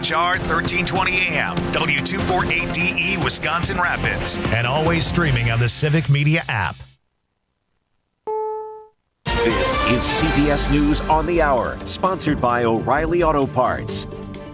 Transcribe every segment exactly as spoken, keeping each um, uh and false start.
H R thirteen twenty A M, W two forty-eight D E, Wisconsin Rapids, and always streaming on the Civic Media app. This is C B S News on the Hour, sponsored by O'Reilly Auto Parts.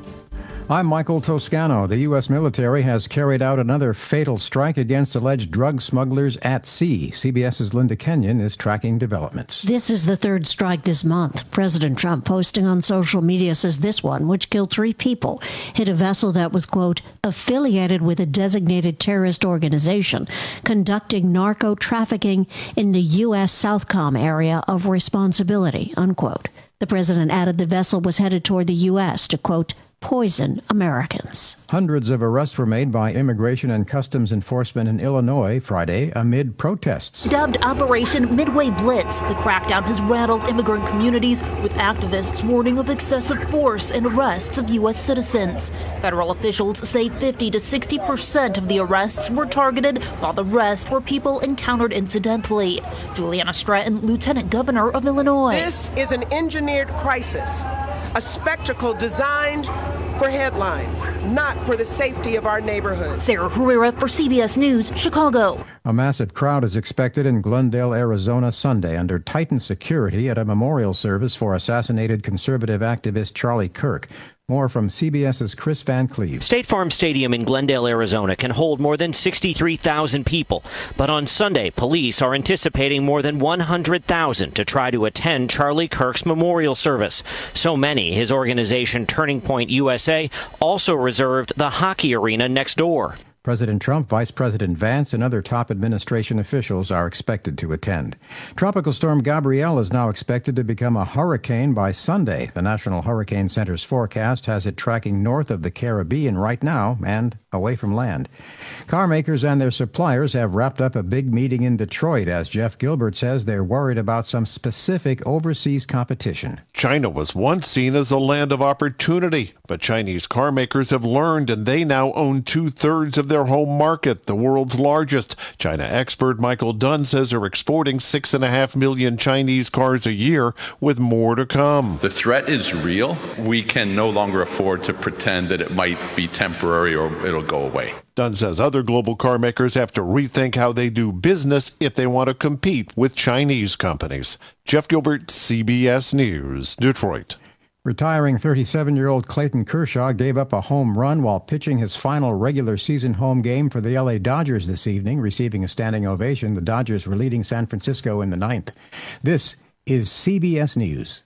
I'm Michael Toscano. The U S military has carried out another fatal strike against alleged drug smugglers at sea. CBS's Linda Kenyon is tracking developments. This is the third strike this month. President Trump, posting on social media, says this one, which killed three people, hit a vessel that was, quote, affiliated with a designated terrorist organization conducting narco trafficking in the U S Southcom area of responsibility, unquote. The president added the vessel was headed toward the U S to, quote, poison Americans. Hundreds of arrests were made by Immigration and Customs Enforcement in Illinois Friday amid protests. Dubbed Operation Midway Blitz, the crackdown has rattled immigrant communities, with activists warning of excessive force and arrests of U S citizens. Federal officials say fifty to sixty percent of the arrests were targeted, while the rest were people encountered incidentally. Juliana Stratton, Lieutenant Governor of Illinois. This is an engineered crisis, a spectacle designed for headlines, not for the safety of our neighborhoods. Sarah Herrera for C B S News, Chicago. A massive crowd is expected in Glendale, Arizona Sunday under tightened security at a memorial service for assassinated conservative activist Charlie Kirk. More from CBS's Chris Van Cleve. State Farm Stadium in Glendale, Arizona can hold more than sixty-three thousand people. But on Sunday, police are anticipating more than one hundred thousand to try to attend Charlie Kirk's memorial service. So many, his organization Turning Point U S A also reserved the hockey arena next door. President Trump, Vice President Vance, and other top administration officials are expected to attend. Tropical storm Gabrielle is now expected to become a hurricane by Sunday. The National Hurricane Center's forecast has it tracking north of the Caribbean right now and away from land. Car makers and their suppliers have wrapped up a big meeting in Detroit as Jeff Gilbert says they're worried about some specific overseas competition. China was once seen as a land of opportunity, but Chinese car makers have learned and they now own two-thirds of their home market, the world's largest. China expert Michael Dunn says they're exporting six and a half million Chinese cars a year, with more to come. The threat is real. We can no longer afford to pretend that it might be temporary or it'll go away. Dunn says other global car makers have to rethink how they do business if they want to compete with Chinese companies. Jeff Gilbert, C B S News, Detroit. Retiring thirty-seven-year-old Clayton Kershaw gave up a home run while pitching his final regular season home game for the L A Dodgers this evening, receiving a standing ovation. The Dodgers were leading San Francisco in the ninth. This is C B S News.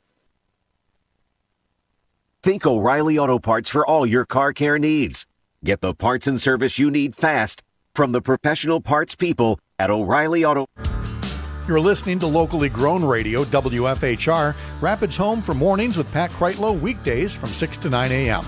Think O'Reilly Auto Parts for all your car care needs. Get the parts and service you need fast from the professional parts people at O'Reilly Auto. You're listening to locally grown radio, W F H R, Rapids home for mornings with Pat Kreitlow, weekdays from six to nine a.m.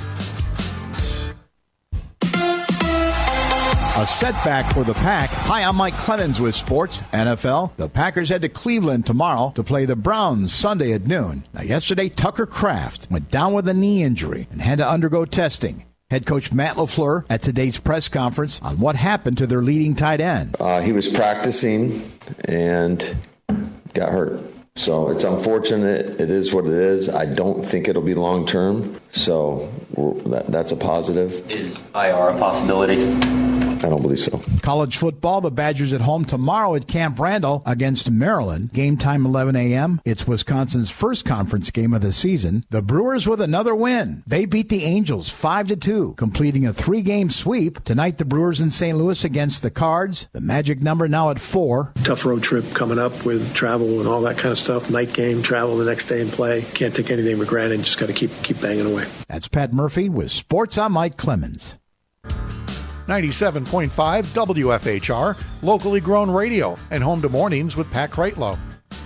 A setback for the Pack. Hi, I'm Mike Clemens with Sports N F L. The Packers head to Cleveland tomorrow to play the Browns Sunday at noon. Now, yesterday, Tucker Kraft went down with a knee injury and had to undergo testing. Head coach Matt LaFleur at today's press conference on what happened to their leading tight end. Uh, he was practicing and got hurt. So it's unfortunate. It is what it is. I don't think it'll be long term. So that, that's a positive. Is I R a possibility? I don't believe so. College football, the Badgers at home tomorrow at Camp Randall against Maryland. Game time eleven a.m. It's Wisconsin's first conference game of the season. The Brewers with another win. They beat the Angels five to two, completing a three-game sweep. Tonight, the Brewers in Saint Louis against the Cards. The magic number now at four. Tough road trip coming up with travel and all that kind of stuff. Night game, travel the next day and play. Can't take anything for granted. Just got to keep keep banging away. That's Pat Murphy with Sports. I'm Mike Clemens. ninety-seven point five W F H R, locally grown radio, and home to mornings with Pat Kreitlow.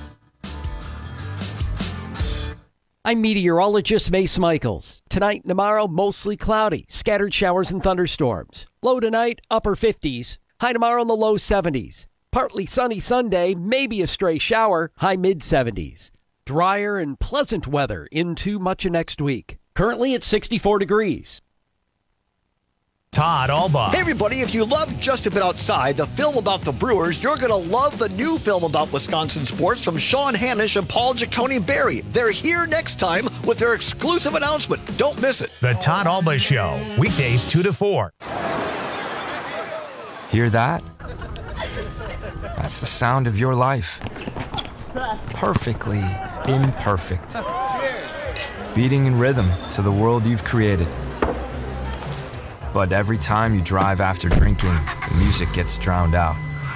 I'm meteorologist Mace Michaels. Tonight and tomorrow, mostly cloudy, scattered showers and thunderstorms. Low tonight, upper fifties. High tomorrow in the low seventies. Partly sunny Sunday, maybe a stray shower, high mid-seventies. Drier and pleasant weather into much of next week. Currently at sixty-four degrees. Todd Albaugh. Hey, everybody, if you love Just a Bit Outside, the film about the Brewers, you're going to love the new film about Wisconsin sports from Sean Hanisch and Paul Giacone-Berry. They're here next time with their exclusive announcement. Don't miss it. The Todd Albaugh Show, weekdays two to four. Hear that? That's the sound of your life. Perfectly imperfect. Beating in rhythm to the world you've created. But every time you drive after drinking, the music gets drowned out.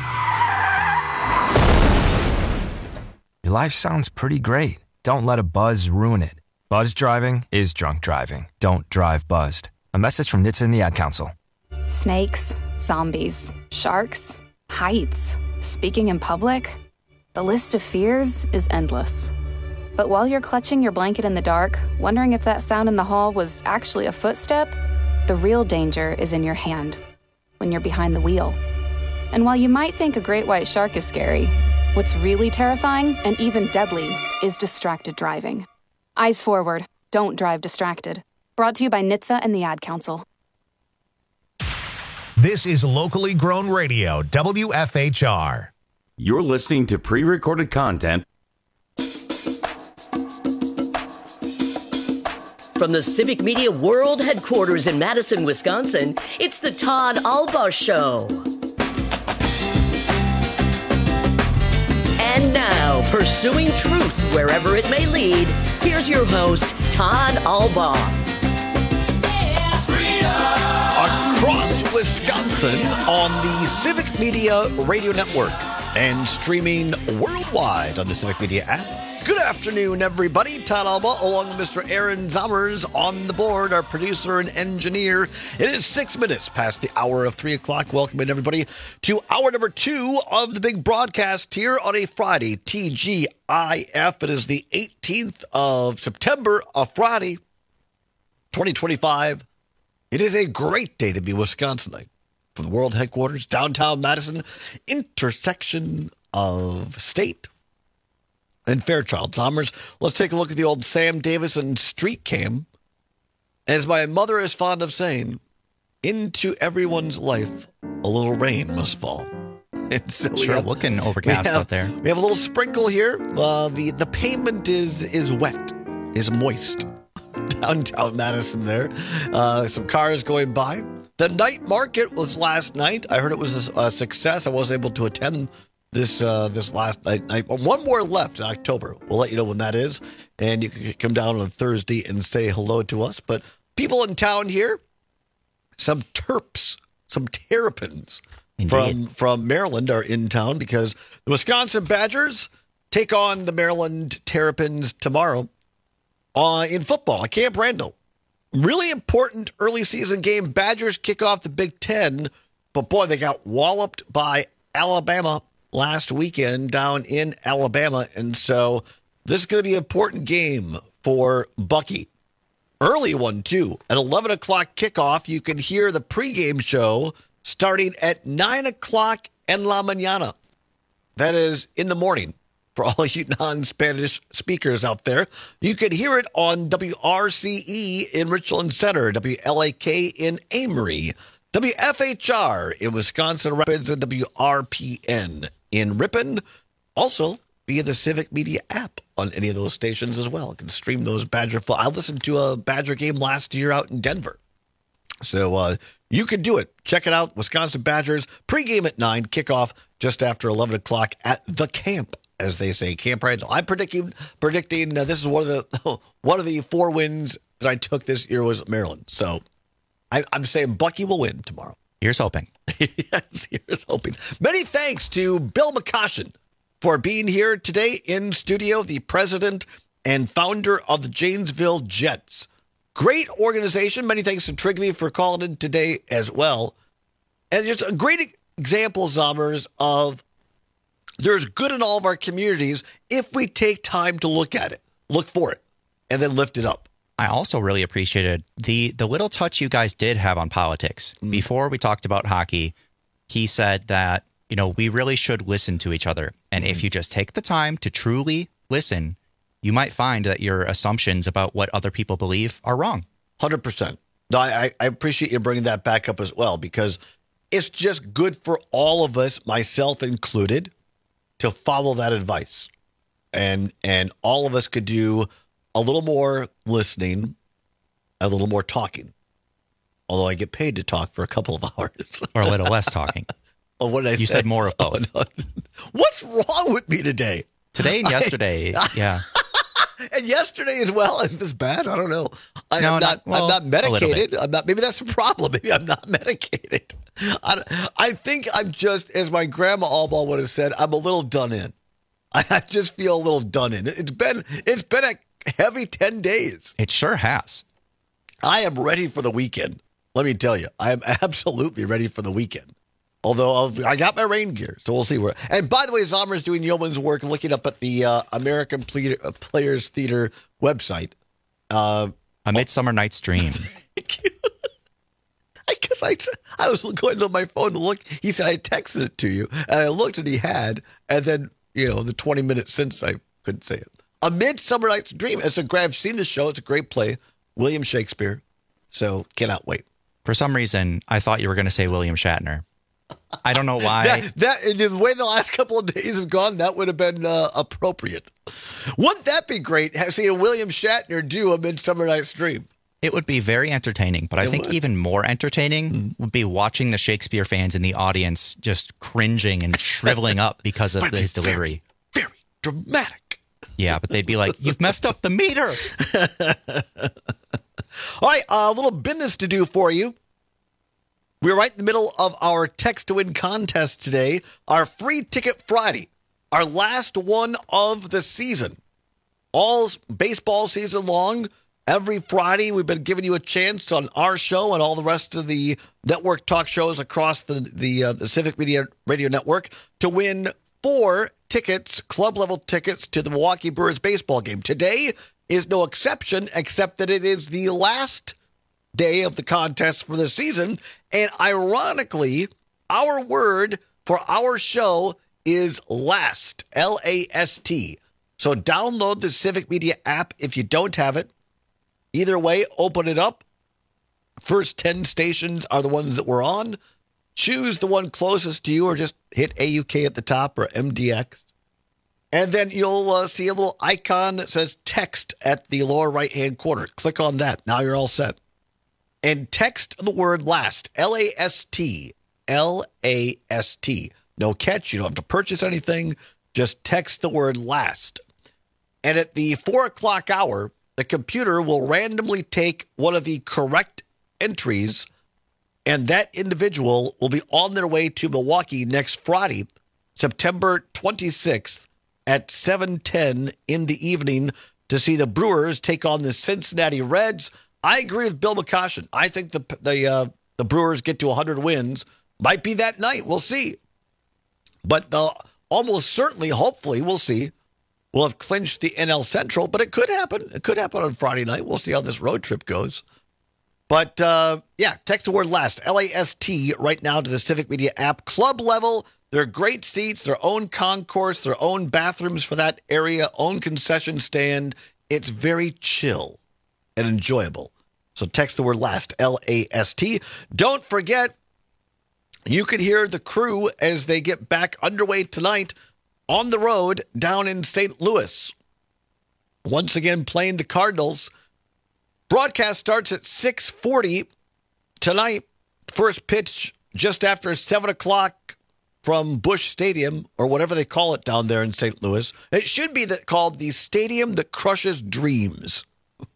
Your life sounds pretty great. Don't let a buzz ruin it. Buzz driving is drunk driving. Don't drive buzzed. A message from N H T S A and the Ad Council. Snakes, zombies, sharks, heights, speaking in public. The list of fears is endless. But while you're clutching your blanket in the dark, wondering if that sound in the hall was actually a footstep, the real danger is in your hand, when you're behind the wheel. And while you might think a great white shark is scary, what's really terrifying and even deadly is distracted driving. Eyes forward, don't drive distracted. Brought to you by N H T S A and the Ad Council. This is locally grown radio, W F H R. You're listening to pre-recorded content from the Civic Media World Headquarters in Madison, Wisconsin. It's the Todd Albaugh Show. And now, pursuing truth wherever it may lead, here's your host, Todd Albaugh. Across Wisconsin on the Civic Media Radio Network and streaming worldwide on the Civic Media app. Good afternoon, everybody. Todd Albaugh, along with Mister Aaron Zommers on the board, our producer and engineer. It is six minutes past the hour of three o'clock. Welcoming everybody to hour number two of the big broadcast here on a Friday, T G I F. It is the eighteenth of September, a Friday, twenty twenty-five. It is a great day to be Wisconsinite. From the world headquarters, downtown Madison, intersection of State and Fairchild. Zommers, let's take a look at the old Sam Davison street cam. As my mother is fond of saying, into everyone's life, a little rain must fall. And so we sure, have, looking overcast we have, out there. We have a little sprinkle here. Uh, the, the pavement is, is wet, is moist. Downtown Madison there. Uh, some cars going by. The night market was last night. I heard it was a, a success. I wasn't able to attend This uh, this last night, night, one more left in October. We'll let you know when that is, and you can come down on Thursday and say hello to us. But people in town here, some Terps, some Terrapins from from Maryland are in town because the Wisconsin Badgers take on the Maryland Terrapins tomorrow uh, in football at Camp Randall. Really important early season game. Badgers kick off the Big Ten, but boy, they got walloped by Alabama last weekend down in Alabama. And so this is going to be an important game for Bucky. Early one, too. At eleven o'clock kickoff, you can hear the pregame show starting at nine o'clock en la mañana. That is in the morning. For all you non-Spanish speakers out there, you can hear it on W R C E in Richland Center, W L A K in Amory, W F H R in Wisconsin Rapids, and W R P N in Ripon. Also, via the Civic Media app on any of those stations as well. You can stream those Badger. I listened to a Badger game last year out in Denver. So uh, you can do it. Check it out. Wisconsin Badgers, pregame at nine, kickoff just after eleven o'clock at the camp, as they say, Camp Randall. I'm predicting, predicting uh, this is one of the one of the four wins that I took this year was Maryland. So I, I'm saying Bucky will win tomorrow. Here's hoping. Yes, here's hoping. Many thanks to Bill McCoshen for being here today in studio, the president and founder of the Janesville Jets. Great organization. Many thanks to Trigby for calling in today as well. And just a great example, Zommers, of there's good in all of our communities if we take time to look at it, look for it, and then lift it up. I also really appreciated the the little touch you guys did have on politics. Mm. Before we talked about hockey, he said that, you know, we really should listen to each other. And mm. if you just take the time to truly listen, you might find that your assumptions about what other people believe are wrong. one hundred percent. No, I, I appreciate you bringing that back up as well, because it's just good for all of us, myself included, to follow that advice. And and all of us could do a little more listening, a little more talking. Although I get paid to talk for a couple of hours. Or a little less talking. Oh, what did I you say? You said more of both. Oh, no. What's wrong with me today? Today and yesterday, I, yeah. And yesterday as well. Is this bad? I don't know. I no, am not. not well, I'm not medicated. I'm not. Maybe that's the problem. Maybe I'm not medicated. I, I think I'm just, as my grandma Allball would have said, I'm a little done in. I, I just feel a little done in. It's been. It's been a heavy ten days. It sure has. I am ready for the weekend. Let me tell you, I am absolutely ready for the weekend. Although I'll, I got my rain gear, so we'll see where. And by the way, Zomer's doing yeoman's work looking up at the uh, American Ple- Players Theater website. Uh, A Midsummer Night's Dream. I guess I, I was going to my phone to look. He said I texted it to you, and I looked and he had. And then, you know, the twenty minutes since I couldn't say it. A Midsummer Night's Dream. It's a great, I've seen the show. It's a great play. William Shakespeare. So cannot wait. For some reason, I thought you were going to say William Shatner. I don't know why. that, that the way the last couple of days have gone, that would have been uh, appropriate. Wouldn't that be great? Have seen William Shatner do A Midsummer Night's Dream. It would be very entertaining, but I it think would. even more entertaining mm-hmm. would be watching the Shakespeare fans in the audience just cringing and shriveling up because of but his delivery. Very, very dramatic. Yeah, but they'd be like, "You've messed up the meter." All right, a uh, little business to do for you. We're right in the middle of our text to win contest today. Our free ticket Friday, our last one of the season. All baseball season long, every Friday we've been giving you a chance on our show and all the rest of the network talk shows across the the, uh, the Civic Media Radio Network to win four tickets, club level tickets to the Milwaukee Brewers baseball game. Today is no exception, except that it is the last day of the contest for the season. And ironically, our word for our show is last, L A S T. So download the Civic Media app if you don't have it. Either way, open it up. First ten stations are the ones that we're on. Choose the one closest to you, or just hit A U K at the top or M D X. And then you'll uh, see a little icon that says text at the lower right-hand corner. Click on that. Now you're all set. And text the word last, L A S T, L A S T. No catch. You don't have to purchase anything. Just text the word last. And at the four o'clock hour, the computer will randomly take one of the correct entries, and that individual will be on their way to Milwaukee next Friday, September twenty-sixth at seven ten in the evening to see the Brewers take on the Cincinnati Reds. I agree with Bill McCoshen. I think the the uh, the Brewers get to one hundred wins. Might be that night. We'll see. But the, almost certainly, hopefully, we'll see. We'll have clinched the N L Central, but it could happen. It could happen on Friday night. We'll see how this road trip goes. But, uh, yeah, text the word last, L A S T, right now to the Civic Media app. Club level, they're great seats, their own concourse, their own bathrooms for that area, own concession stand. It's very chill and enjoyable. So text the word last, L A S T. Don't forget, you can hear the crew as they get back underway tonight on the road down in Saint Louis. Once again, playing the Cardinals. Broadcast starts at six forty tonight. First pitch just after seven o'clock from Busch Stadium, or whatever they call it down there in Saint Louis. It should be that called the Stadium that Crushes Dreams.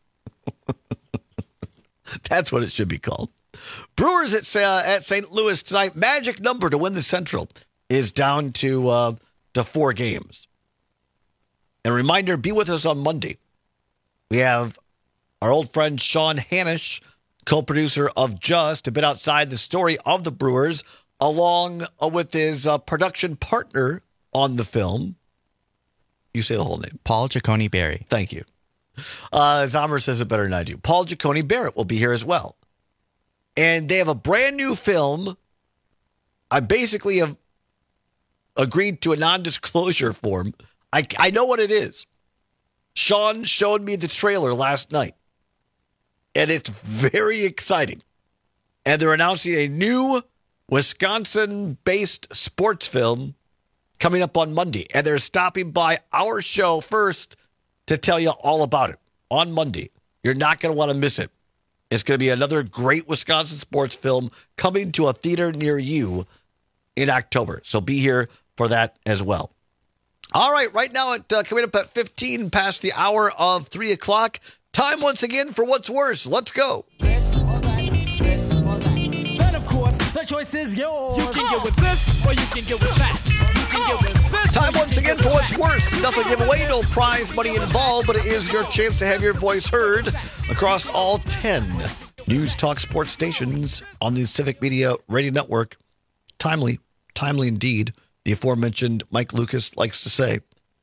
That's what it should be called. Brewers at, uh, at Saint Louis tonight. Magic number to win the Central is down to, uh, to four games. And a reminder, be with us on Monday. We have our old friend Sean Hanisch, co-producer of Just, a bit outside the story of the Brewers, along with his uh, production partner on the film. You say the whole name. Paul Giacone Barry. Thank you. Uh, Zomer says it better than I do. Paul Giacone Barrett will be here as well. And they have a brand new film. I basically have agreed to a non-disclosure form. I, I know what it is. Sean showed me the trailer last night. and it's very exciting. And they're announcing a new Wisconsin-based sports film coming up on Monday. And they're stopping by our show first to tell you all about it on Monday. You're not going to want to miss it. It's going to be another great Wisconsin sports film coming to a theater near you in October. So be here for that as well. All right, right now, at, uh, coming up at fifteen past the hour of three o'clock, time once again for What's Worse. Let's go. This or that, this or that. Then, of course, the choice is yours. You can get with this or you can get with that. You can get with this. Time once again for What's Worse. Nothing to give away, no prize money involved, but it is your chance to have your voice heard across all ten News Talk sports stations on the Civic Media Radio Network. Timely, timely indeed. The aforementioned Mike Lucas likes to say.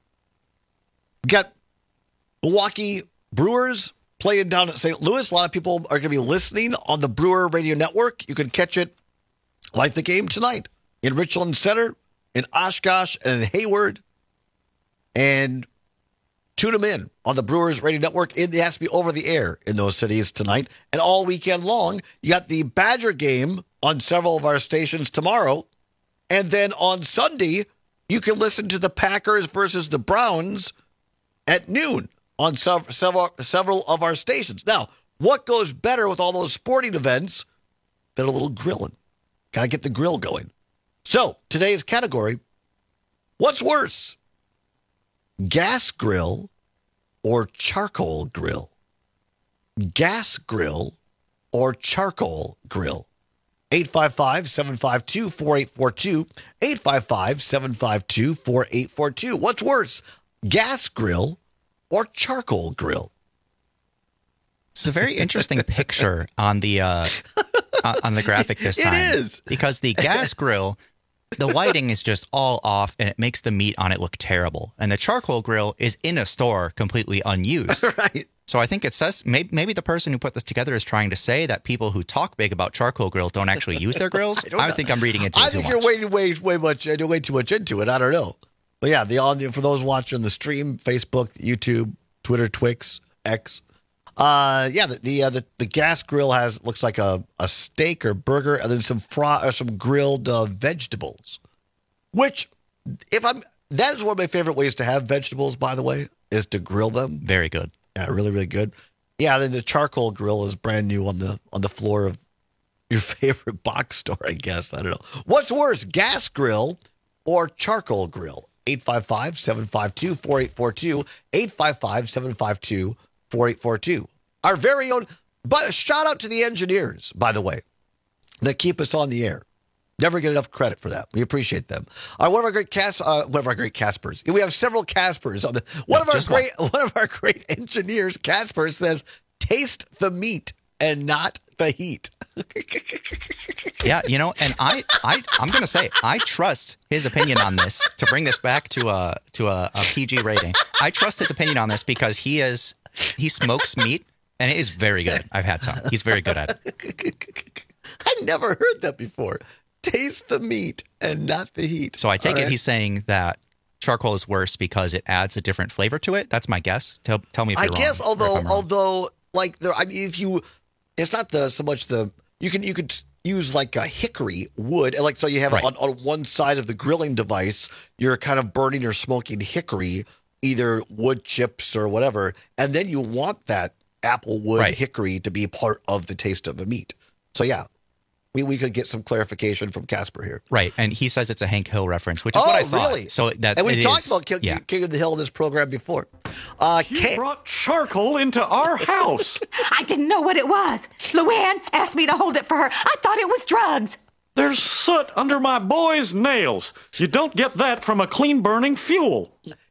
We got Milwaukee Brewers playing down at Saint Louis. A lot of people are going to be listening on the Brewer Radio Network. You can catch it like the game tonight in Richland Center, in Oshkosh, and in Hayward. And tune them in on the Brewers Radio Network. It has to be over the air in those cities tonight. And all weekend long, you got the Badger game on several of our stations tomorrow. And then on Sunday, you can listen to the Packers versus the Browns at noon on several, several, several of our stations. Now, what goes better with all those sporting events than a little grilling? Got to get the grill going. So, today's category, what's worse? Gas grill or charcoal grill? Gas grill or charcoal grill? eight five five, seven five two, four eight four two. eight five five, seven five two, four eight four two. What's worse, gas grill or charcoal grill? It's a very interesting picture on the uh, on the graphic this time. It is. Because the gas grill, the lighting is just all off, and it makes the meat on it look terrible. And the charcoal grill is in a store completely unused. Right. So I think it says maybe, maybe the person who put this together is trying to say that people who talk big about charcoal grill don't actually use their grills. I, I think I'm reading into it I too think much. you're way, way, way much, uh, way too much into it. I don't know. But yeah, the on for those watching the stream, Facebook, YouTube, Twitter, Twix, X. Uh, yeah, the the, uh, the the gas grill has looks like a, a steak or burger, and then some fry or some grilled uh, vegetables. Which, if I'm that is one of my favorite ways to have vegetables. By the way, is to grill them. Very good. Yeah, really, really good. Yeah, then the charcoal grill is brand new on the on the floor of your favorite box store, I guess. I don't know. What's worse, gas grill or charcoal grill? eight five five, seven five two, four eight four two. eight five five, seven five two, four eight four two. Our very own, but shout out to the engineers, by the way, that keep us on the air. Never get enough credit for that. We appreciate them. Uh, one of our great Cas- uh, one of our great Caspers. We have several Caspers on the. One of our great, one. one of our great engineers, Casper, says, "Taste the meat and not the heat." Yeah, you know, and I, I, I'm going to say I trust his opinion on this. To bring this back to a to a, a P G rating, I trust his opinion on this because he is he smokes meat and it is very good. I've had some. He's very good at it. I never heard that before. Taste the meat and not the heat. So I take All it right. he's saying that charcoal is worse because it adds a different flavor to it. That's my guess. Tell tell me if I you're wrong. guess, although, or if I'm wrong. although, like, there, I mean, if you, it's not the so much the you can you could use like a hickory wood, and like so you have Right. on, on one side of the grilling device, you're kind of burning or smoking hickory, either wood chips or whatever, and then you want that apple wood Right. hickory to be part of the taste of the meat. So yeah. We, we could get some clarification from Casper here. Right, and he says it's a Hank Hill reference, which is Oh, what I thought. really? So that and we've it talked is- about King, yeah. King of the Hill in this program before. Uh, You brought charcoal into our house. I didn't know what it was. Luann asked me to hold it for her. I thought it was drugs. There's soot under my boy's nails. You don't get that from a clean-burning fuel.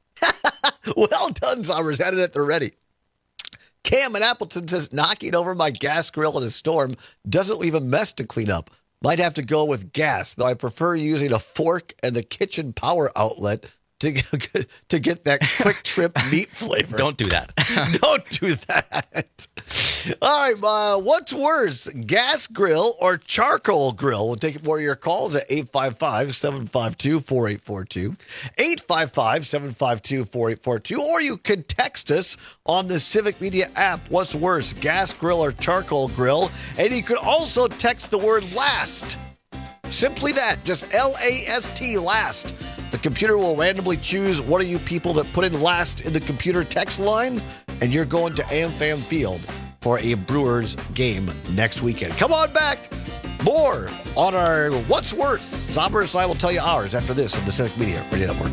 Well done, Zommers. Had it at the ready. Cam in Appleton says, knocking over my gas grill in a storm doesn't leave a mess to clean up. Might have to go with gas, though I prefer using a fork and the kitchen power outlet to get, to get that quick trip meat flavor. Don't do that. Don't do that. All right, uh, what's worse, gas grill or charcoal grill? We'll take more of your calls at eight five five, seven five two, four eight four two, eight five five, seven five two, four eight four two, or you could text us on the Civic Media app. What's worse, gas grill or charcoal grill? And you could also text the word last. Simply that, just L A S T, last. The computer will randomly choose one of you people that put in last in the computer text line, and you're going to AmFam Field for a Brewers game next weekend. Come on back. More on our What's Worse. Zombers and I will tell you ours after this on the Civic Media Radio Network.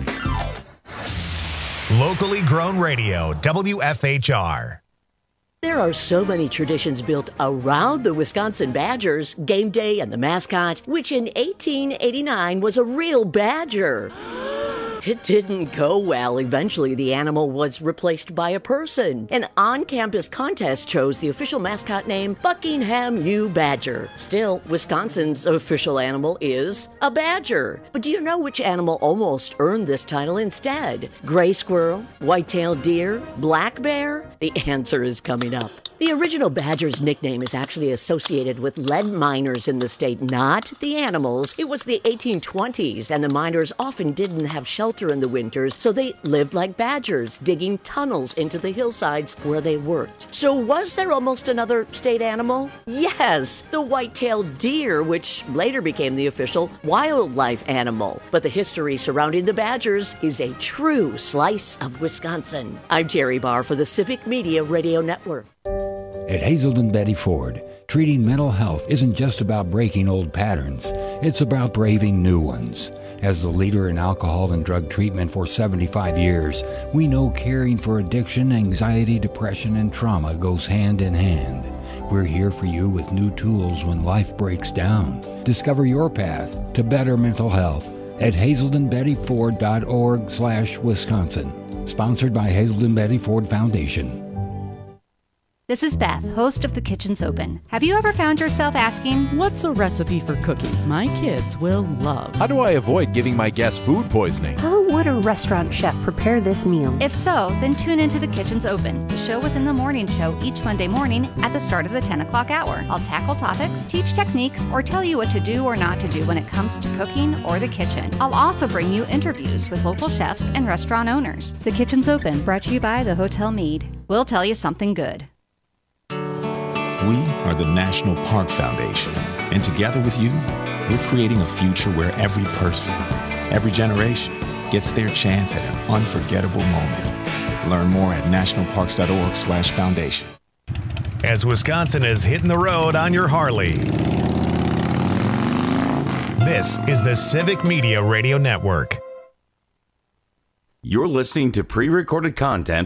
Locally grown radio, W F H R. There are so many traditions built around the Wisconsin Badgers, game day and the mascot, which in eighteen eighty-nine was a real badger. It didn't go well. Eventually, the animal was replaced by a person. An on-campus contest chose the official mascot name Buckingham U. Badger. Still, Wisconsin's official animal is a badger. But do you know which animal almost earned this title instead? Gray squirrel, white-tailed deer, black bear? The answer is coming up. The original badger's nickname is actually associated with lead miners in the state, not the animals. It was the eighteen twenties, and the miners often didn't have shelter in the winters, so they lived like badgers, digging tunnels into the hillsides where they worked. So was there almost another state animal? Yes, the white-tailed deer, which later became the official wildlife animal. But the history surrounding the badgers is a true slice of Wisconsin. I'm Terry Barr for the Civic Media Radio Network. At Hazelden Betty Ford, treating mental health isn't just about breaking old patterns. It's about braving new ones. As the leader in alcohol and drug treatment for seventy-five years, we know caring for addiction, anxiety, depression, and trauma goes hand in hand. We're here for you with new tools when life breaks down. Discover your path to better mental health at hazelden betty ford dot org slash Wisconsin. Sponsored by Hazelden Betty Ford Foundation. This is Beth, host of The Kitchen's Open. Have you ever found yourself asking, what's a recipe for cookies my kids will love? How do I avoid giving my guests food poisoning? How would a restaurant chef prepare this meal? If so, then tune into The Kitchen's Open, the show within the morning show each Monday morning at the start of the ten o'clock hour. I'll tackle topics, teach techniques, or tell you what to do or not to do when it comes to cooking or the kitchen. I'll also bring you interviews with local chefs and restaurant owners. The Kitchen's Open, brought to you by the Hotel Mead. We'll tell you something good. We are the National Park Foundation, and together with you, we're creating a future where every person, every generation, gets their chance at an unforgettable moment. Learn more at national parks dot org slash foundation. As Wisconsin is hitting the road on your Harley, this is the Civic Media Radio Network. You're listening to pre-recorded content.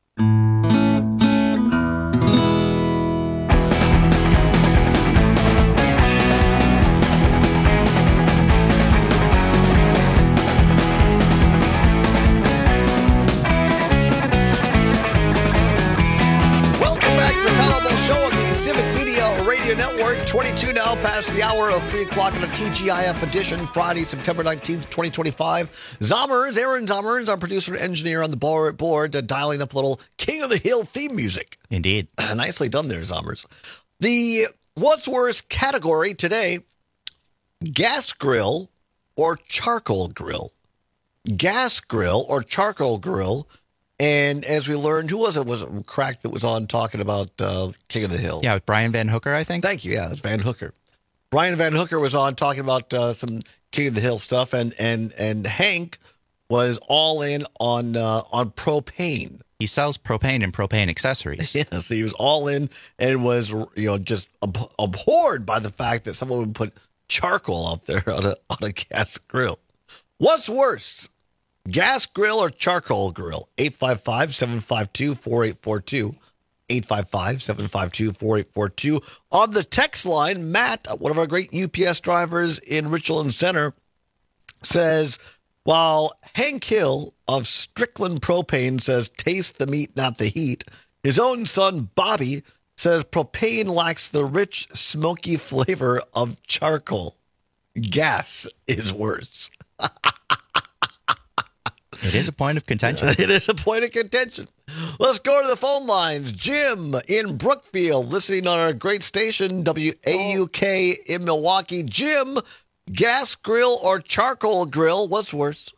Network, twenty-two now past the hour of three o'clock in the T G I F edition, Friday, September nineteenth, twenty twenty-five. Zommers, Aaron Zommers, our producer and engineer on the board, board uh, dialing up a little King of the Hill theme music. Indeed. Nicely done there, Zommers. The What's Worse category today, gas grill or charcoal grill. Gas grill or charcoal grill. And as we learned, who was it? Was it Crack that was on talking about uh, King of the Hill? Yeah, with Brian Van Hooker, I think. Thank you. Yeah, that's Van Hooker. Brian Van Hooker was on talking about uh, some King of the Hill stuff, and and and Hank was all in on uh, on propane. He sells propane and propane accessories. Yes, yeah, so he was all in and was you know just ab- abhorred by the fact that someone would put charcoal out there on a on a gas grill. What's worse? Gas grill or charcoal grill? eight five five, seven five two, four eight four two. eight five five, seven five two, four eight four two. On the text line, Matt, one of our great U P S drivers in Richland Center, says, while Hank Hill of Strickland Propane says, taste the meat, not the heat, his own son, Bobby, says propane lacks the rich, smoky flavor of charcoal. Gas is worse. It is a point of contention. It is a point of contention. Let's go to the phone lines. Jim in Brookfield, listening on our great station, W A U K in Milwaukee. Jim, gas grill or charcoal grill, what's worse?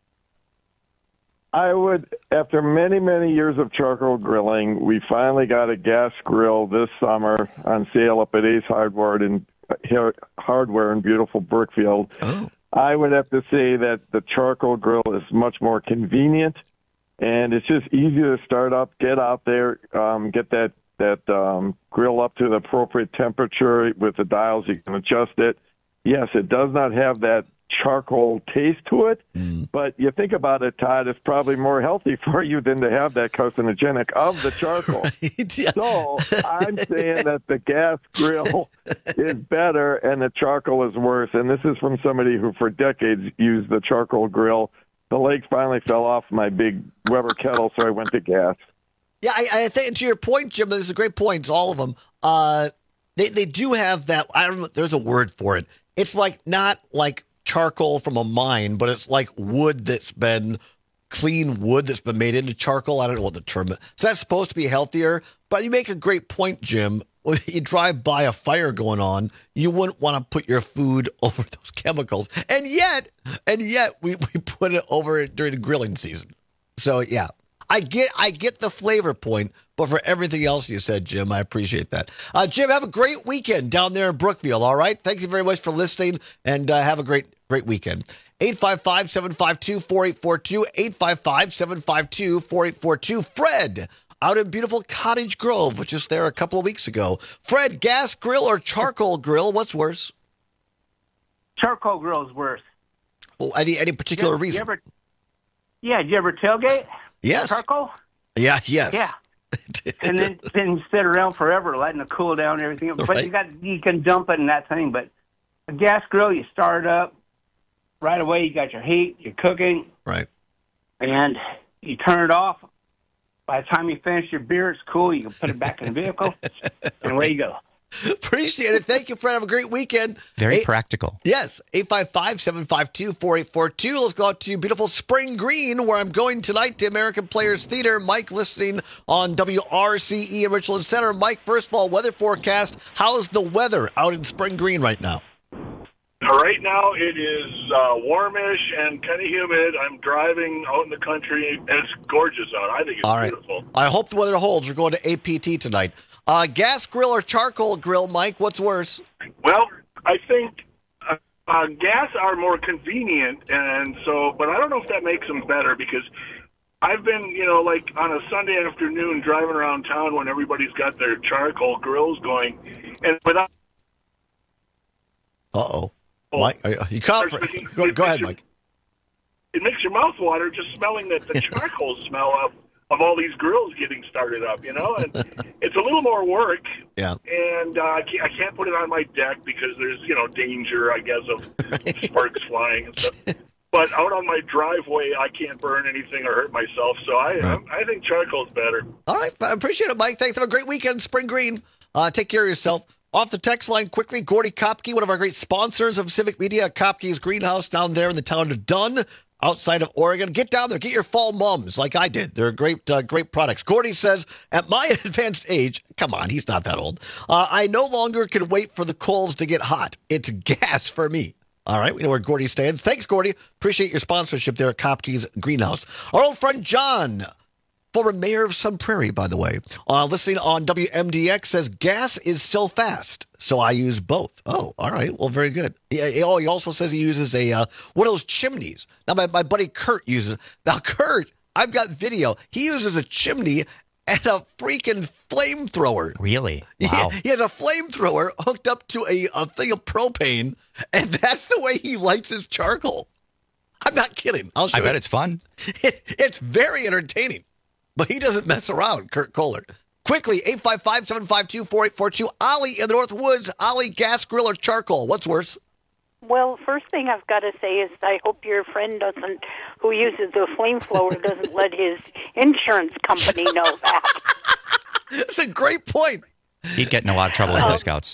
I would, after many, many years of charcoal grilling, we finally got a gas grill this summer on sale up at Ace Hardware in, Hardware in beautiful Brookfield. Oh. I would have to say that the charcoal grill is much more convenient, and it's just easier to start up, get out there, um, get that, that um, grill up to the appropriate temperature with the dials. You can adjust it. Yes, it does not have that charcoal taste to it, mm. but you think about it, Todd, it's probably more healthy for you than to have that carcinogenic of the charcoal. Right, yeah. So I'm saying that the gas grill is better and the charcoal is worse. And this is from somebody who for decades used the charcoal grill. The legs finally fell off my big Weber kettle, so I went to gas. Yeah, I, I think to your point, Jim, this is a great point. All of them, uh, they they do have that. I don't know. There's a word for it. It's like not like charcoal from a mine, but it's like wood that's been clean wood that's been made into charcoal. I don't know what the term is. So that's supposed to be healthier, but you make a great point, Jim. When you drive by a fire going on, you wouldn't want to put your food over those chemicals. And yet, and yet we, we put it over it during the grilling season. So yeah, I get, I get the flavor point, but for everything else you said, Jim, I appreciate that. Uh, Jim, have a great weekend down there in Brookfield. All right. Thank you very much for listening, and uh, have a great, great weekend. eight five five, seven five two, four eight four two, eight five five, seven five two, four eight four two. Fred, out in beautiful Cottage Grove, which was there a couple of weeks ago. Fred, gas grill or charcoal grill, what's worse? Charcoal grill is worse. Well, any any particular you, reason? You ever, yeah, did you ever tailgate? Yes. Charcoal? Yeah, yes. Yeah. And then, then sit around forever, letting it cool down and everything. But Right. you got you can dump it in that thing. But a gas grill, you start it up right away. You got your heat, you're cooking, Right. and you turn it off. By the time you finish your beer, it's cool. You can put it back in the vehicle, and away you go. Appreciate it. Thank you, Fred. Have a great weekend. Very Eight- practical. Yes, eight five five, seven five two, four eight four two. Let's go out to beautiful Spring Green, where I'm going tonight to American Players Theater. Mike listening on W R C E in Richland Center. Mike, first of all, weather forecast. How's the weather out in Spring Green right now? Right now, it is uh, warmish and kind of humid. I'm driving out in the country, and it's gorgeous out. I think it's All right. beautiful. I hope the weather holds. We're going to A P T tonight. Uh, gas grill or charcoal grill, Mike? What's worse? Well, I think uh, uh, gas are more convenient, and so, but I don't know if that makes them better because I've been, you know, like on a Sunday afternoon driving around town when everybody's got their charcoal grills going, and without. Uh oh. Mike, are you, you caught for, go, go ahead, Mike. It makes your mouth water just smelling that the charcoal smell of, of all these grills getting started up, you know? And it's a little more work. Yeah. And uh, I, can't, I can't put it on my deck because there's, you know, danger, I guess, of sparks flying and stuff. But out on my driveway, I can't burn anything or hurt myself. So I right. I, I think charcoal's better. All right. I appreciate it, Mike. Thanks. Have a great weekend, Spring Green. Uh, take care of yourself. Off the text line quickly, Gordy Kopke, one of our great sponsors of Civic Media, Kopke's Greenhouse down there in the town of Dunn, outside of Oregon. Get down there. Get your fall mums like I did. They're great, uh, great products. Gordy says, at my advanced age, come on, he's not that old, uh, I no longer can wait for the coals to get hot. It's gas for me. All right, we know where Gordy stands. Thanks, Gordy. Appreciate your sponsorship there at Kopke's Greenhouse. Our old friend John, former mayor of Sun Prairie, by the way, uh, listening on W M D X, says gas is so fast, so I use both. Oh, all right. Well, very good. He, he also says he uses a uh, one of those chimneys. Now, my, my buddy Kurt uses. Now, Kurt, I've got video. He uses a chimney and a freaking flamethrower. Really? Wow. He, he has a flamethrower hooked up to a, a thing of propane, and that's the way he lights his charcoal. I'm not kidding. I'll show I bet you. it's fun. It, it's very entertaining. But he doesn't mess around, Kurt Kohler. Quickly, eight five five, seven five two, four eight four two. Ollie in the North Woods. Ollie, gas grill or charcoal? What's worse? Well, first thing I've got to say is I hope your friend doesn't, who uses the flamethrower, doesn't let his insurance company know that. That's a great point. He'd get in a lot of trouble in Boy Scouts.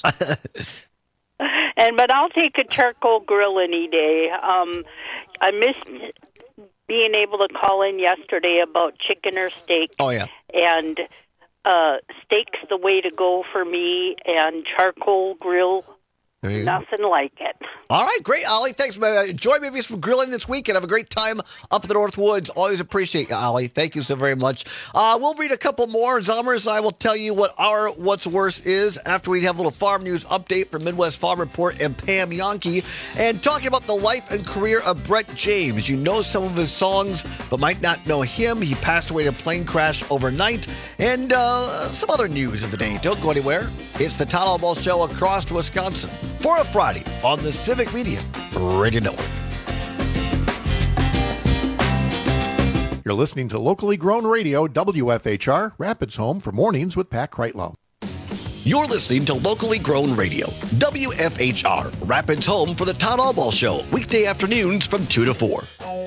And but I'll take a charcoal grill any day. Um, I miss being able to call in yesterday about chicken or steak. Oh, yeah. And uh, steak's the way to go for me, and charcoal grill, nothing like it. All right, great, Ollie. Thanks. Uh, enjoy maybe some grilling this weekend. Have a great time up in the North Woods. Always appreciate you, Ollie. Thank you so very much. Uh, we'll read a couple more. Zommers and I will tell you what our What's Worse is after we have a little farm news update from Midwest Farm Report and Pam Yonke. And talking about the life and career of Brett James. You know some of his songs, but might not know him. He passed away in a plane crash overnight. And uh, some other news of the day. Don't go anywhere. It's the Todd Albaugh Show across Wisconsin for a Friday on the Civic Media Radio Network. You're listening to locally grown radio, W F H R, Rapids Home for Mornings with Pat Kreitlow. You're listening to locally grown radio, W F H R, Rapids Home for the Todd Albaugh Show, weekday afternoons from two to four.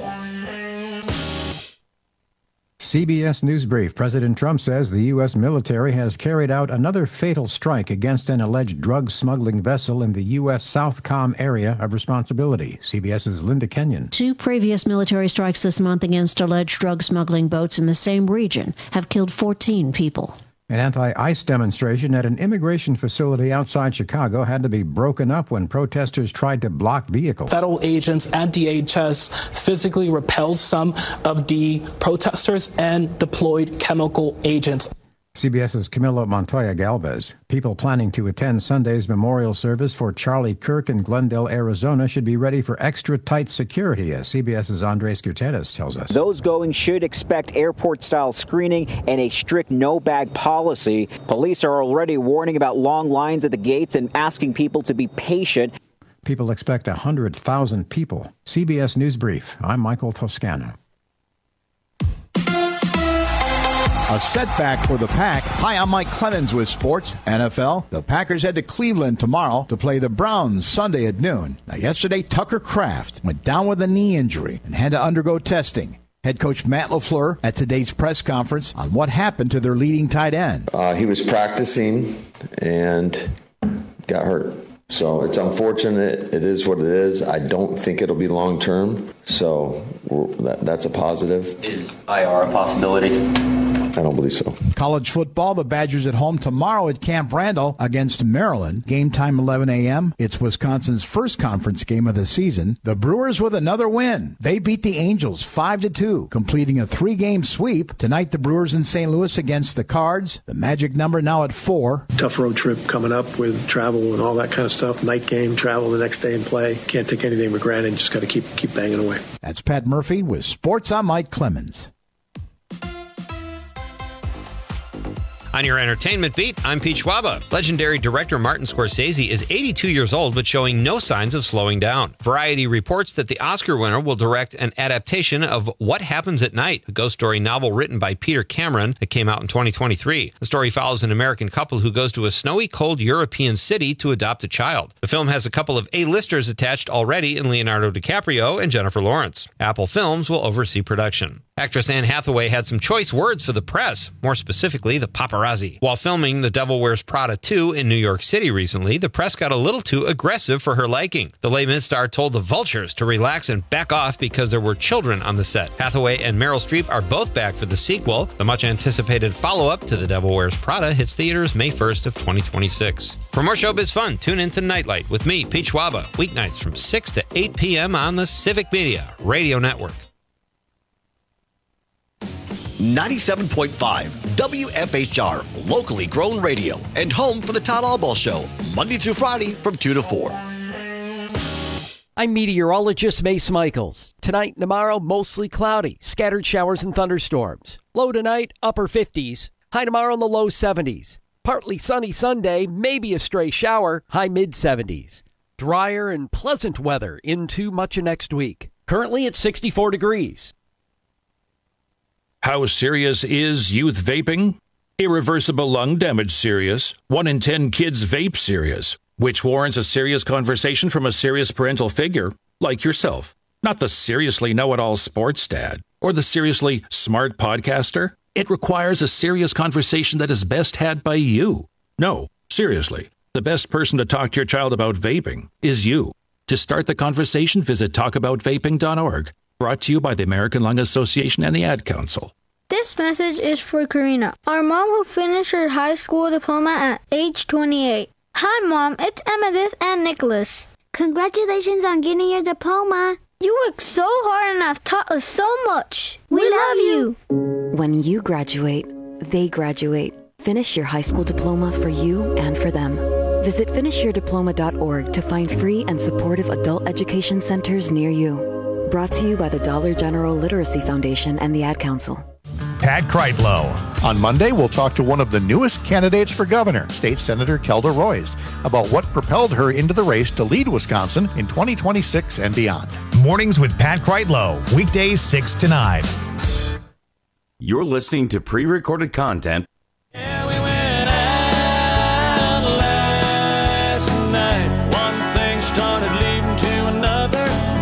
C B S News Brief. President Trump says the U S military has carried out another fatal strike against an alleged drug smuggling vessel in the U S Southcom area of responsibility. CBS's Linda Kenyon. Two previous military strikes this month against alleged drug smuggling boats in the same region have killed fourteen people. An anti-ICE demonstration at an immigration facility outside Chicago had to be broken up when protesters tried to block vehicles. Federal agents at D H S physically repelled some of the protesters and deployed chemical agents. CBS's Camilo Montoya Galvez. People planning to attend Sunday's memorial service for Charlie Kirk in Glendale, Arizona should be ready for extra tight security, as CBS's Andres Gutierrez tells us. Those going should expect airport-style screening and a strict no-bag policy. Police are already warning about long lines at the gates and asking people to be patient. People expect one hundred thousand people. C B S News Brief. I'm Michael Toscano. A setback for the Pack. Hi, I'm Mike Clemens with Sports N F L. The Packers head to Cleveland tomorrow to play the Browns Sunday at noon. Now, yesterday, Tucker Kraft went down with a knee injury and had to undergo testing. Head coach Matt LaFleur at today's press conference on what happened to their leading tight end. Uh, he was practicing and got hurt. So it's unfortunate. It is what it is. I don't think it'll be long term. So that, that's a positive. Is I R a possibility? I don't believe so. College football, the Badgers at home tomorrow at Camp Randall against Maryland. Game time eleven a.m. It's Wisconsin's first conference game of the season. The Brewers with another win. They beat the Angels five to two, completing a three-game sweep. Tonight, the Brewers in Saint Louis against the Cards. The magic number now at four. Tough road trip coming up with travel and all that kind of stuff. Night game, travel the next day and play. Can't take anything for granted. Just got to keep keep banging away. That's Pat Murphy with Sports. I'm Mike Clemens. On your entertainment beat, I'm Pete Schwaba. Legendary director Martin Scorsese is eighty-two years old but showing no signs of slowing down. Variety reports that the Oscar winner will direct an adaptation of What Happens at Night, a ghost story novel written by Peter Cameron that came out in twenty twenty-three. The story follows an American couple who goes to a snowy, cold European city to adopt a child. The film has a couple of A-listers attached already in Leonardo DiCaprio and Jennifer Lawrence. Apple Films will oversee production. Actress Anne Hathaway had some choice words for the press, more specifically the paparazzi. While filming The Devil Wears Prada two in New York City recently, the press got a little too aggressive for her liking. The Les Mis star told the Vultures to relax and back off because there were children on the set. Hathaway and Meryl Streep are both back for the sequel. The much-anticipated follow-up to The Devil Wears Prada hits theaters May first of twenty twenty-six. For more showbiz fun, tune in to Nightlight with me, Pete Schwaba, weeknights from six to eight p.m. on the Civic Media Radio Network. ninety-seven point five W F H R, locally grown radio, and home for the Todd Albaugh Show, Monday through Friday from two to four. I'm meteorologist Mace Michaels. Tonight and tomorrow, mostly cloudy, scattered showers and thunderstorms. Low tonight, upper fifties. High tomorrow in the low seventies. Partly sunny Sunday, maybe a stray shower, high mid-seventies. Drier and pleasant weather into much of next week. Currently at sixty-four degrees. How serious is youth vaping? Irreversible lung damage serious. One in ten kids vape serious, which warrants a serious conversation from a serious parental figure like yourself. Not the seriously know-it-all sports dad or the seriously smart podcaster. It requires a serious conversation that is best had by you. No, seriously, the best person to talk to your child about vaping is you. To start the conversation, visit talk about vaping dot org. Brought to you by the American Lung Association and the Ad Council. This message is for Karina, our mom who finished her high school diploma at age twenty-eight. Hi, Mom. It's Emmettith and Nicholas. Congratulations on getting your diploma. You worked so hard and have taught us so much. We, we love you. When you graduate, they graduate. Finish your high school diploma for you and for them. Visit finish your diploma dot org to find free and supportive adult education centers near you. Brought to you by the Dollar General Literacy Foundation and the Ad Council. Pat Kreitlow. On Monday, we'll talk to one of the newest candidates for governor, State Senator Kelda Roys, about what propelled her into the race to lead Wisconsin in twenty twenty-six and beyond. Mornings with Pat Kreitlow, weekdays six to nine. You're listening to pre-recorded content. Yeah, we went out last night. One thing started leading to another.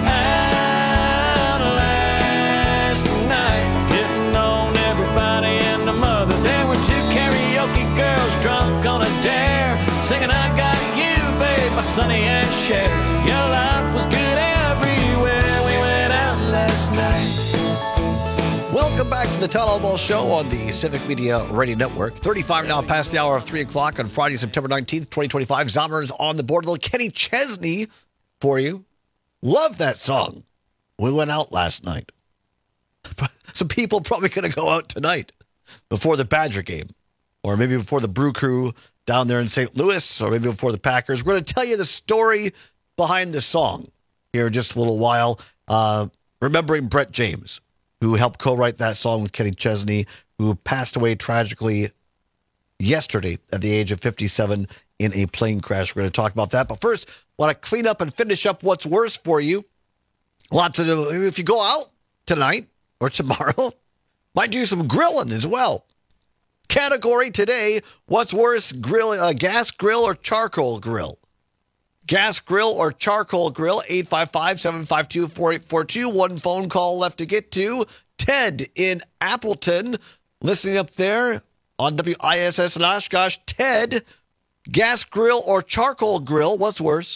Out last night, hitting on everybody and the mother. There were two karaoke girls drunk on a dare, singing "I Got You, Babe" by Sonny and Cher. Your life was good everywhere. We went out last night. Welcome back to the Town Hall Ball Show on the Civic Media Radio Network. thirty-five now past the hour of three o'clock on Friday, September nineteenth, twenty twenty-five. Zombers on the board. A little Kenny Chesney for you. Love that song. We went out last night. Some people probably going to go out tonight before the Badger game, or maybe before the Brew Crew down there in Saint Louis, or maybe before the Packers. We're going to tell you the story behind the song here in just a little while. Uh, remembering Brett James, who helped co-write that song with Kenny Chesney, who passed away tragically yesterday at the age of fifty-seven in a plane crash. We're going to talk about that. But first, want to clean up and finish up what's worse for you. Lots of, if you go out tonight or tomorrow, might do some grilling as well. Category today, what's worse, grill, uh, gas grill or charcoal grill? Gas grill or charcoal grill, eight five five, seven five two, four eight four two. One phone call left to get to. Ted in Appleton, listening up there on W I S S in Oshkosh. Ted, gas grill or charcoal grill, what's worse?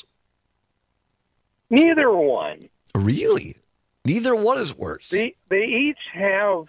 Neither one. Really? Neither one is worse. They, they each have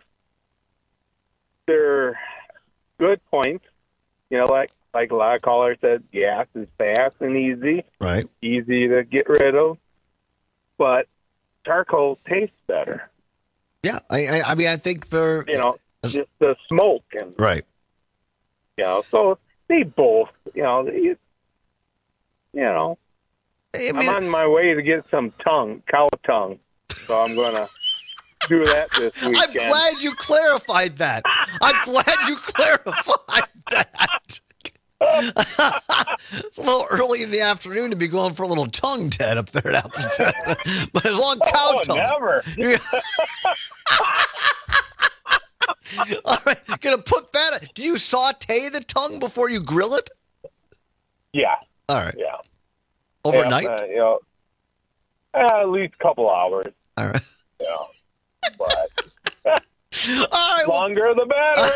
their good points. You know, like Like a lot of callers said, gas is fast and easy. Right. Easy to get rid of. But charcoal tastes better. Yeah, I, I, I mean, I think for... You know, just the smoke. And, right. You know, so they both, you know, they, you know, I mean, I'm on my way to get some tongue, cow tongue. So I'm going to do that this weekend. I'm glad you clarified that. I'm glad you clarified that. It's a little early in the afternoon to be going for a little tongue, Ted, up there at Appleton. But as long as cow oh, tongue. Never. All right, gonna put that. Do you saute the tongue before you grill it? Yeah. All right. Yeah. Overnight? Yeah, uh, you know, uh, at least a couple hours. All right. You know, but all right, longer the better.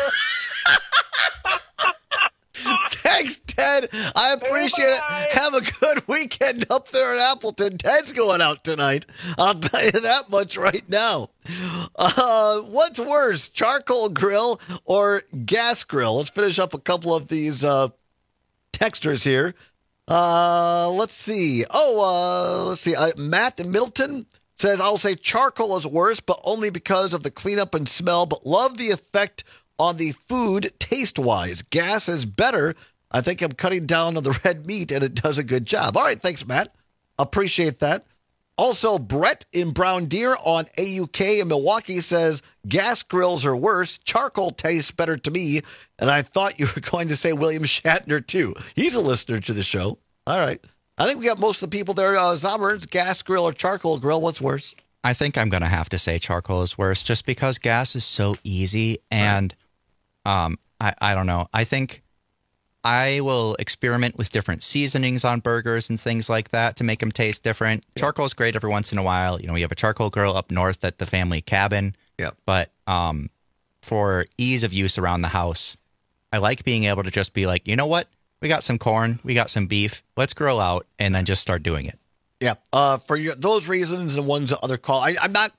Thanks, Ted. I appreciate it. Have a good weekend up there in Appleton. Ted's going out tonight. I'll tell you that much right now. Uh, what's worse, charcoal grill or gas grill? Let's finish up a couple of these uh, texters here. Uh, let's see. Oh, uh, let's see. Uh, Matt in Middleton says, I'll say charcoal is worse, but only because of the cleanup and smell, but love the effect on the food taste-wise. Gas is better. I think I'm cutting down on the red meat, and it does a good job. All right, thanks, Matt. Appreciate that. Also, Brett in Brown Deer on A U K in Milwaukee says, gas grills are worse. Charcoal tastes better to me. And I thought you were going to say William Shatner, too. He's a listener to the show. All right. I think we got most of the people there. Uh, Zombers, gas grill or charcoal grill, what's worse? I think I'm going to have to say charcoal is worse just because gas is so easy. And um, I, I don't know. I think I will experiment with different seasonings on burgers and things like that to make them taste different. Yeah. Charcoal is great every once in a while. You know, we have a charcoal grill up north at the family cabin. Yeah. But um, for ease of use around the house, I like being able to just be like, you know what? We got some corn. We got some beef. Let's grill out and then just start doing it. Yeah. Uh, for your, those reasons and ones that other call, I, I'm not,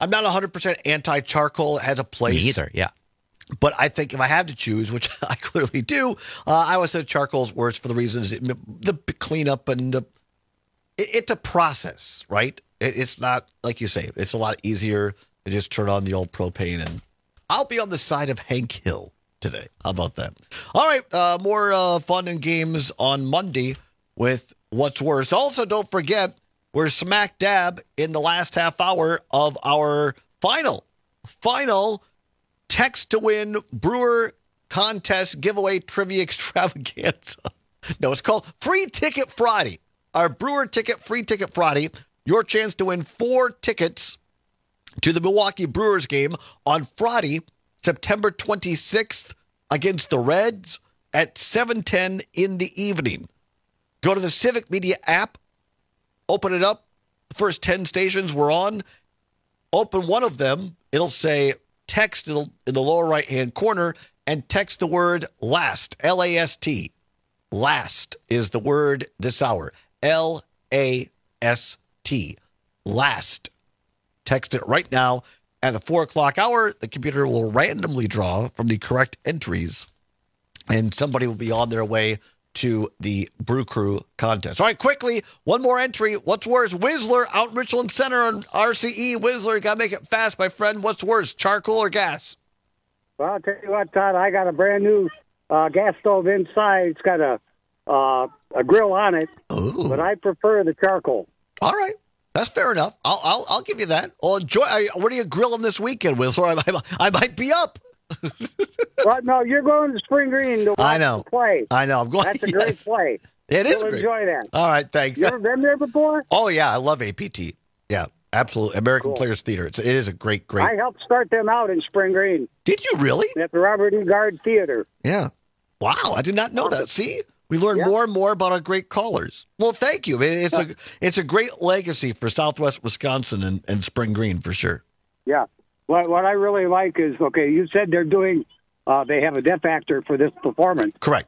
I'm not one hundred percent anti-charcoal. It has a place. Me either, yeah. But I think if I had to choose, which I clearly do, uh, I would say charcoal is worse for the reasons, it, the cleanup and the, it, it's a process, right? It, it's not, like you say, it's a lot easier to just turn on the old propane. And I'll be on the side of Hank Hill today. How about that? All right, uh, more uh, fun and games on Monday with What's Worse. Also, don't forget, we're smack dab in the last half hour of our final, final text to win Brewer contest giveaway trivia extravaganza. No, it's called Free Ticket Friday. Our Brewer Ticket, Free Ticket Friday. Your chance to win four tickets to the Milwaukee Brewers game on Friday, September twenty-sixth against the Reds at seven ten in the evening. Go to the Civic Media app. Open it up. The first ten stations we're on. Open one of them. It'll say text in the lower right-hand corner and text the word LAST, L A S T. LAST is the word this hour. L A S T. LAST. Text it right now. At the four o'clock hour, the computer will randomly draw from the correct entries, and somebody will be on their way to the Brew Crew contest. All right, quickly, one more entry. What's worse? Whistler out in Richland Center on R C E. Whistler, you got to make it fast, my friend. What's worse, charcoal or gas? Well, I'll tell you what, Todd, I got a brand new uh, gas stove inside. It's got a uh, a grill on it, Ooh. But I prefer the charcoal. All right. That's fair enough. I'll I'll, I'll give you that. Well, enjoy. What are you grilling this weekend, Whistler? I, I, I might be up. Well, no, you're going to Spring Green to watch I know. the play. I know. I'm going. That's a yes. great play. It is You'll great. enjoy that. All right, thanks. You ever been there before? Oh yeah, I love A P T. Yeah, absolutely. American Cool. Players Theater. It's, it is a great, great. I helped start them out in Spring Green. Did you really? At the Robert E. Gard Theater. Yeah. Wow, I did not know that. See, we learn Yeah. more and more about our great callers. Well, thank you. I mean, it's a it's a great legacy for Southwest Wisconsin and, and Spring Green for sure. Yeah. What what I really like is, okay, you said they're doing, uh, they have a deaf actor for this performance. Correct.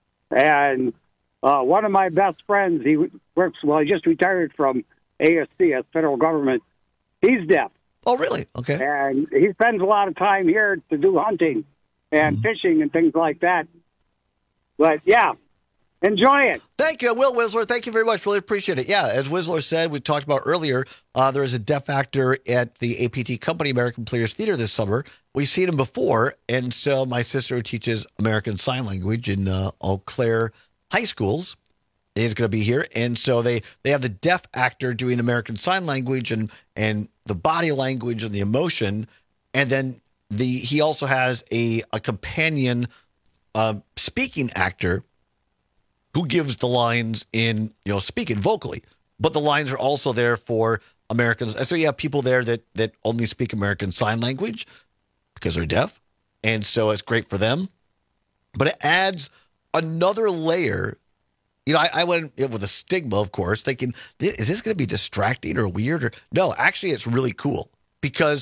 And uh, one of my best friends, he works, well, he just retired from A S C, as federal government. He's deaf. Oh, really? Okay. And he spends a lot of time here to do hunting and Mm-hmm. fishing and things like that. But, yeah, enjoy it. Thank you, Will Whistler. Thank you very much. Really appreciate it. Yeah, as Whistler said, we talked about earlier, uh, there is a deaf actor at the A P T Company American Players Theater this summer. We've seen him before, and so my sister who teaches American Sign Language in uh, Eau Claire high schools is going to be here, and so they, they have the deaf actor doing American Sign Language and and the body language and the emotion, and then the he also has a a companion uh, speaking actor who gives the lines in, you know, speaking vocally, but the lines are also there for Americans. So you have people there that, that only speak American Sign Language because they're deaf. And so it's great for them, but it adds another layer. You know, I, I went in with a stigma, of course, thinking, is this going to be distracting or weird? Or no, actually, it's really cool because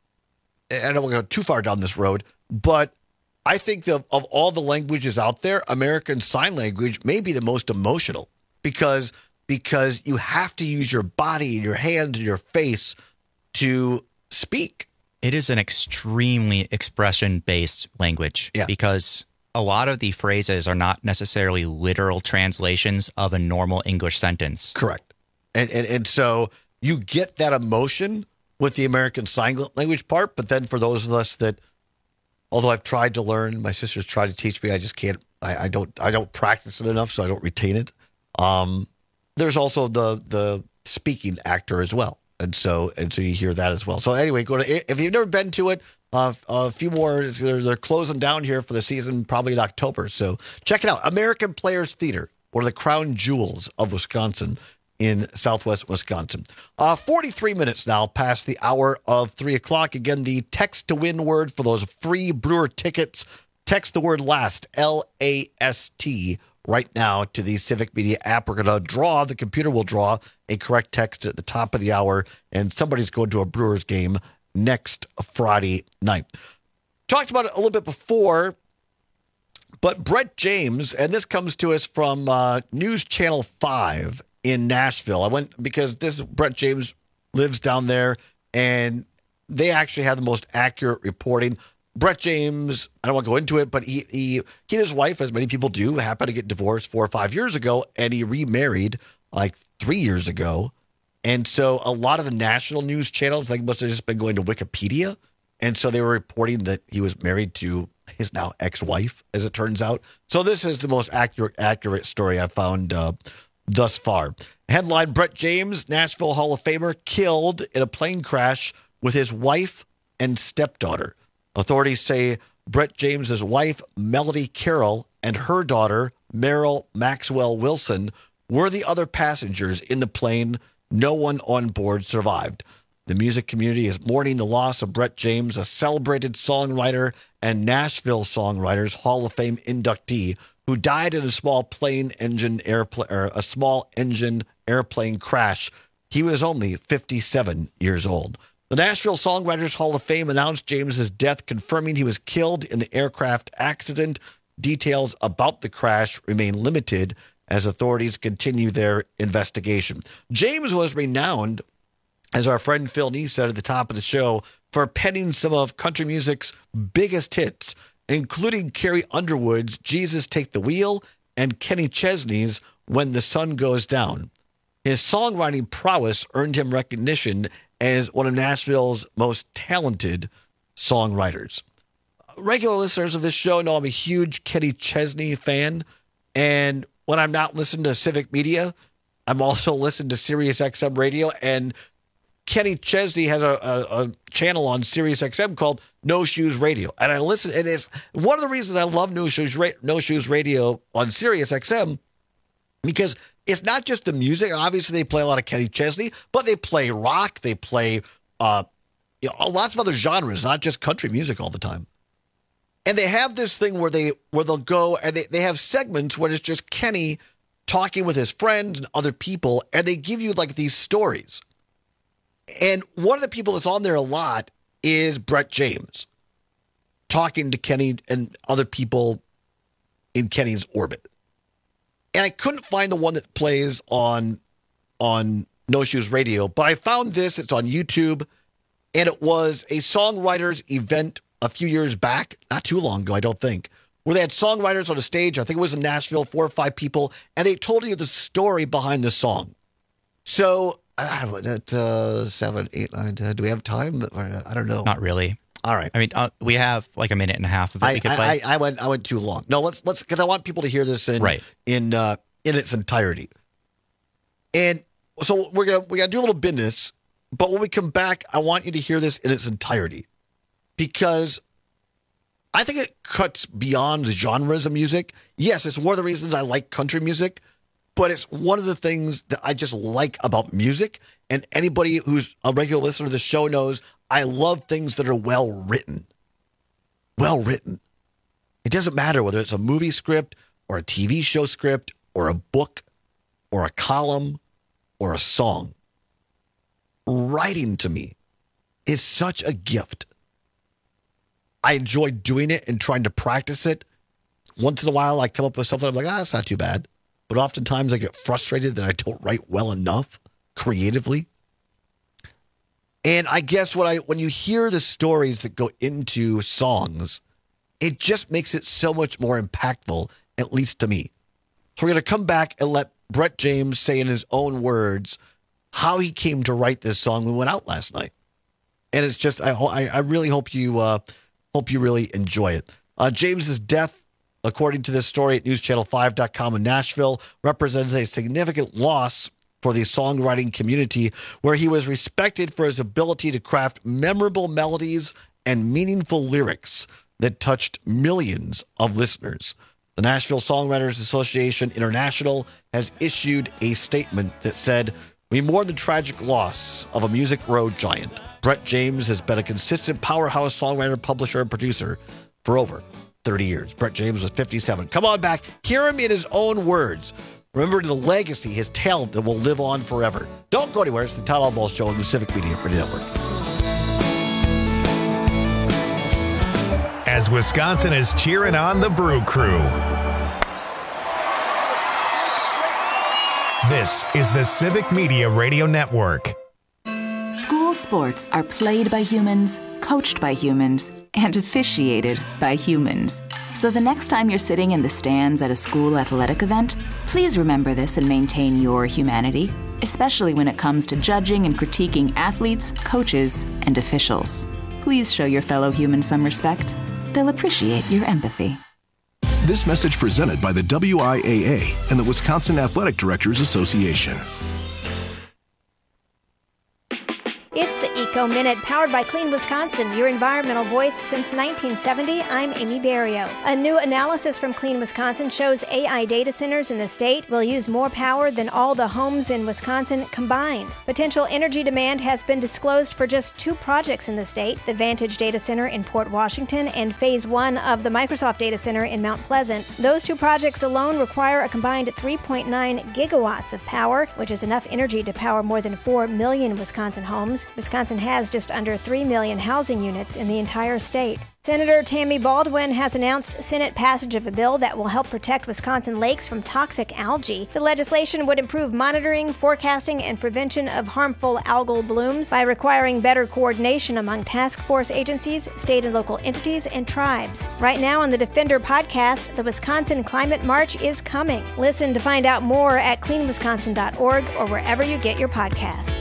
I don't want to go too far down this road, but I think that of all the languages out there, American Sign Language may be the most emotional because because you have to use your body and your hands and your face to speak. It is an extremely expression-based language Yeah. because a lot of the phrases are not necessarily literal translations of a normal English sentence. Correct. And and, and so you get that emotion with the American Sign Language part, but then for those of us that, although I've tried to learn, my sister's tried to teach me, I just can't, I, I don't I don't practice it enough, so I don't retain it. Um, there's also the the speaking actor as well. And so and so you hear that as well. So anyway, go to, if you've never been to it, uh, a few more, they're, they're closing down here for the season, probably in October. So check it out. American Players Theater, one of the crown jewels of Wisconsin in Southwest Wisconsin. Uh, forty-three minutes now past the hour of three o'clock. Again, the text to win word for those free Brewer tickets. Text the word LAST, L A S T, right now to the Civic Media app. We're going to draw, the computer will draw a correct text at the top of the hour, and somebody's going to a Brewers game next Friday night. Talked about it a little bit before, but Brett James, and this comes to us from uh, News Channel five in Nashville. I went because this Brett James lives down there, and they actually have the most accurate reporting. Brett James, I don't want to go into it, but he, he, he and his wife, as many people do, happened to get divorced four or five years ago, and he remarried like three years ago. And so a lot of the national news channels, like, must have just been going to Wikipedia. And so they were reporting that he was married to his now ex-wife, as it turns out. So this is the most accurate, accurate story I've found uh, thus far. Headline, Brett James, Nashville Hall of Famer, killed in a plane crash with his wife and stepdaughter. Authorities say Brett James's wife, Melody Carroll, and her daughter, Meryl Maxwell Wilson, were the other passengers in the plane. No one on board survived. The music community is mourning the loss of Brett James, a celebrated songwriter and Nashville Songwriters Hall of Fame inductee who died in a small plane engine airplane or a small engine airplane crash. He was only fifty-seven years old. The Nashville Songwriters Hall of Fame announced James's death, confirming he was killed in the aircraft accident. Details about the crash remain limited as authorities continue their investigation. James was renowned, as our friend Phil Neese said at the top of the show, for penning some of country music's biggest hits, including Carrie Underwood's Jesus Take the Wheel and Kenny Chesney's When the Sun Goes Down. His songwriting prowess earned him recognition as one of Nashville's most talented songwriters. Regular listeners of this show know I'm a huge Kenny Chesney fan, and when I'm not listening to Civic Media, I'm also listening to Sirius X M Radio, and Kenny Chesney has a, a, a channel on Sirius X M called No Shoes Radio, and I listen, and it's one of the reasons I love No Shoes, No Shoes Radio on Sirius X M, because it's not just the music. Obviously, they play a lot of Kenny Chesney, but they play rock. They play uh, you know, lots of other genres, not just country music all the time. And they have this thing where they where they'll go and they, they have segments where it's just Kenny talking with his friends and other people, and they give you like these stories. And one of the people that's on there a lot is Brett James, talking to Kenny and other people in Kenny's orbit. And I couldn't find the one that plays on on No Shoes Radio, but I found this. It's on YouTube, and it was a songwriters event a few years back, not too long ago, I don't think, where they had songwriters on a stage. I think it was in Nashville, four or five people, and they told you the story behind the song. So, I don't know, at, uh, seven, eight, nine, ten, do we have time? I don't know. Not really. All right. I mean, uh, we have like a minute and a half of it I, we could I, play. I, I went I went too long. No, let's let's because I want people to hear this in right. in uh, in its entirety. And so we're gonna we gotta do a little business, but when we come back, I want you to hear this in its entirety, because I think it cuts beyond genres of music. Yes, it's one of the reasons I like country music, but it's one of the things that I just like about music. And anybody who's a regular listener to the show knows I love things that are well written. Well written. It doesn't matter whether it's a movie script or a T V show script or a book or a column or a song. Writing to me is such a gift. I enjoy doing it and trying to practice it. Once in a while, I come up with something, I'm like, ah, it's not too bad. But oftentimes I get frustrated that I don't write well enough creatively. And I guess what I when you hear the stories that go into songs, it just makes it so much more impactful, at least to me. So we're going to come back and let Brett James say in his own words how he came to write this song we went out last night. And it's just, I, I, I really hope you uh, hope you really enjoy it. Uh, James's death, according to this story at news channel five dot com in Nashville, represents a significant loss for the songwriting community, where he was respected for his ability to craft memorable melodies and meaningful lyrics that touched millions of listeners. The Nashville Songwriters Association International has issued a statement that said, "We mourn the tragic loss of a music road giant. Brett James has been a consistent powerhouse songwriter, publisher, and producer for over thirty years. Brett James was fifty-seven. Come on back. Hear him in his own words. Remember the legacy, his talent that will live on forever. Don't go anywhere. It's the Todd Albaugh Show on the Civic Media Radio Network. As Wisconsin is cheering on the Brew Crew. This is the Civic Media Radio Network. School Professional sports are played by humans, coached by humans, and officiated by humans. So the next time you're sitting in the stands at a school athletic event, please remember this and maintain your humanity, especially when it comes to judging and critiquing athletes, coaches, and officials. Please show your fellow humans some respect. They'll appreciate your empathy. This message presented by the W I A A and the Wisconsin Athletic Directors Association. It's the Eco Minute, powered by Clean Wisconsin, your environmental voice since nineteen seventy. I'm Amy Barrio. A new analysis from Clean Wisconsin shows A I data centers in the state will use more power than all the homes in Wisconsin combined. Potential energy demand has been disclosed for just two projects in the state, the Vantage Data Center in Port Washington and Phase one of the Microsoft Data Center in Mount Pleasant. Those two projects alone require a combined three point nine gigawatts of power, which is enough energy to power more than four million Wisconsin homes. Wisconsin has just under three million housing units in the entire state. Senator Tammy Baldwin has announced Senate passage of a bill that will help protect Wisconsin lakes from toxic algae. The legislation would improve monitoring, forecasting, and prevention of harmful algal blooms by requiring better coordination among task force agencies, state and local entities, and tribes. Right now on the Defender podcast, the Wisconsin Climate March is coming. Listen to find out more at clean wisconsin dot org or wherever you get your podcasts.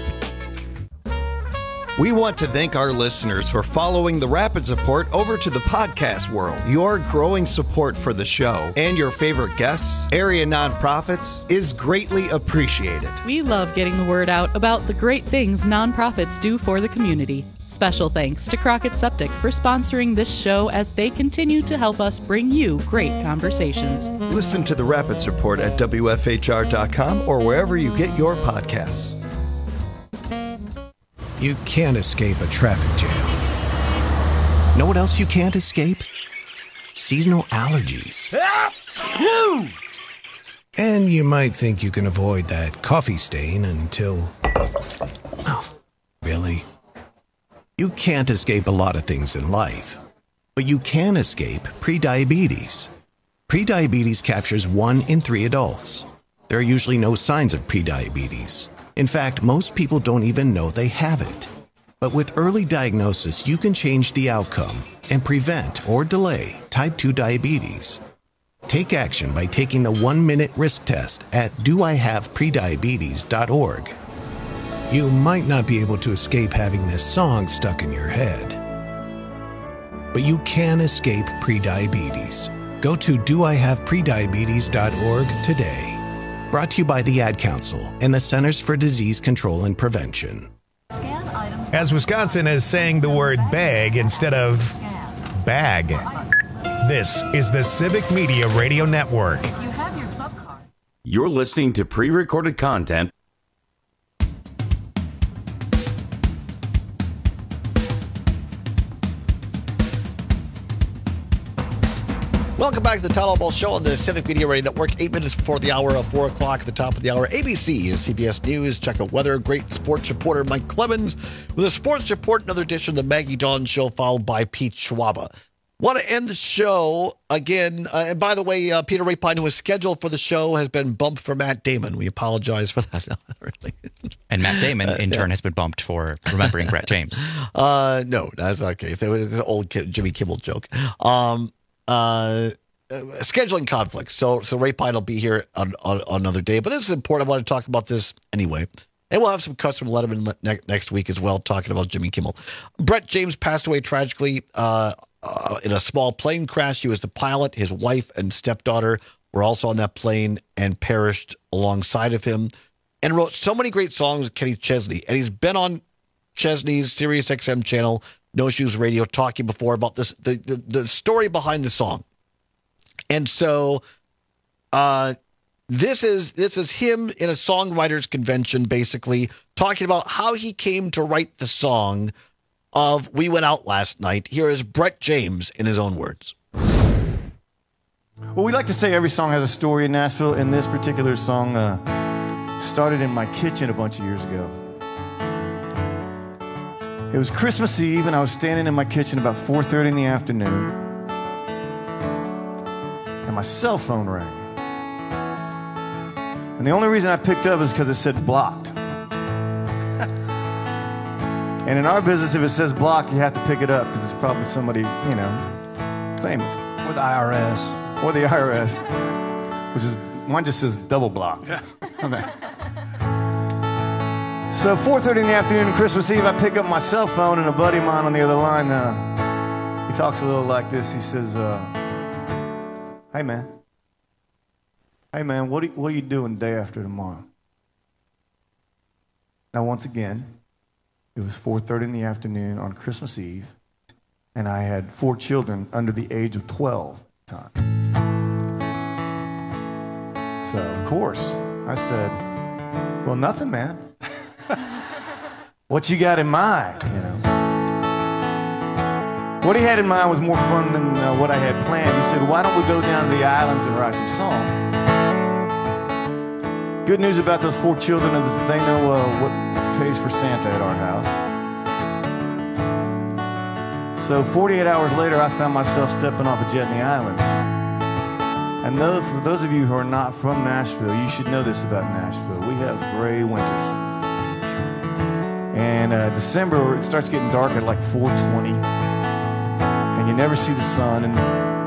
We want to thank our listeners for following the Rapids Report over to the podcast world. Your growing support for the show and your favorite guests, area nonprofits, is greatly appreciated. We love getting the word out about the great things nonprofits do for the community. Special thanks to Crockett Septic for sponsoring this show as they continue to help us bring you great conversations. Listen to the Rapids Report at W F H R dot com or wherever you get your podcasts. You can't escape a traffic jam. Know what else you can't escape? Seasonal allergies. And you might think you can avoid that coffee stain until... Oh, really? You can't escape a lot of things in life, but you can escape prediabetes. Prediabetes captures one in three adults. There are usually no signs of prediabetes. In fact, most people don't even know they have it. But with early diagnosis, you can change the outcome and prevent or delay type two diabetes. Take action by taking the one-minute risk test at do I have prediabetes dot org. You might not be able to escape having this song stuck in your head, but you can escape prediabetes. Go to do I have prediabetes dot org today. Brought to you by the Ad Council and the Centers for Disease Control and Prevention. As Wisconsin is saying the word bag instead of bag. This is the Civic Media Radio Network. You're listening to pre-recorded content. Welcome back to the Town Hall Show on the Civic Media Radio Network. Eight minutes before the hour of four o'clock at the top of the hour. A B C and C B S News. Check out weather. Great sports reporter Mike Clemens with a sports report. Another edition of the Maggie Dawn Show, followed by Pete Schwaba. Want to end the show again. Uh, and by the way, uh, Peter Rapine, who was scheduled for the show, has been bumped for Matt Damon. We apologize for that. really. And Matt Damon, in uh, turn, yeah. has been bumped for remembering Brett James. Uh, no, that's not the case. It was an old Jimmy Kimmel joke. Um, uh, scheduling conflicts. So, so Rapine will be here on, on, on another day. But this is important. I want to talk about this anyway. And we'll have some customer Letterman ne- next week as well, talking about Jimmy Kimmel. Brett James passed away tragically uh, uh, in a small plane crash. He was the pilot. His wife and stepdaughter were also on that plane and perished alongside of him, and wrote so many great songs with Kenny Chesney. And he's been on Chesney's Sirius X M channel, No Shoes Radio, talking before about this the, the, the story behind the song. And so uh, this is this is him in a songwriters convention, basically talking about how he came to write the song of We Went Out Last Night. Here is Brett James in his own words. Well, we like to say every song has a story in Nashville, and this particular song uh, started in my kitchen a bunch of years ago. It was Christmas Eve, and I was standing in my kitchen about four thirty in the afternoon, and my cell phone rang. And the only reason I picked up is because it said blocked. And in our business, if it says blocked, you have to pick it up because it's probably somebody, you know, famous. Or the I R S. Or the I R S, which is, mine just says double blocked. So four thirty in the afternoon on Christmas Eve, I pick up my cell phone, and a buddy of mine on the other line, uh, he talks a little like this. He says, uh, hey, man. Hey, man, what are, what are you doing day after tomorrow? Now, once again, it was four thirty in the afternoon on Christmas Eve, and I had four children under the age of twelve at the time. So, of course, I said, well, nothing, man. What you got in mind, you know? What he had in mind was more fun than uh, what I had planned. He said, why don't we go down to the islands and write some songs? Good news about those four children is they know uh, what pays for Santa at our house. So forty-eight hours later, I found myself stepping off a jet in the islands. And those, for those of you who are not from Nashville, you should know this about Nashville. We have gray winters. And uh, December, it starts getting dark at like four twenty, and you never see the sun. And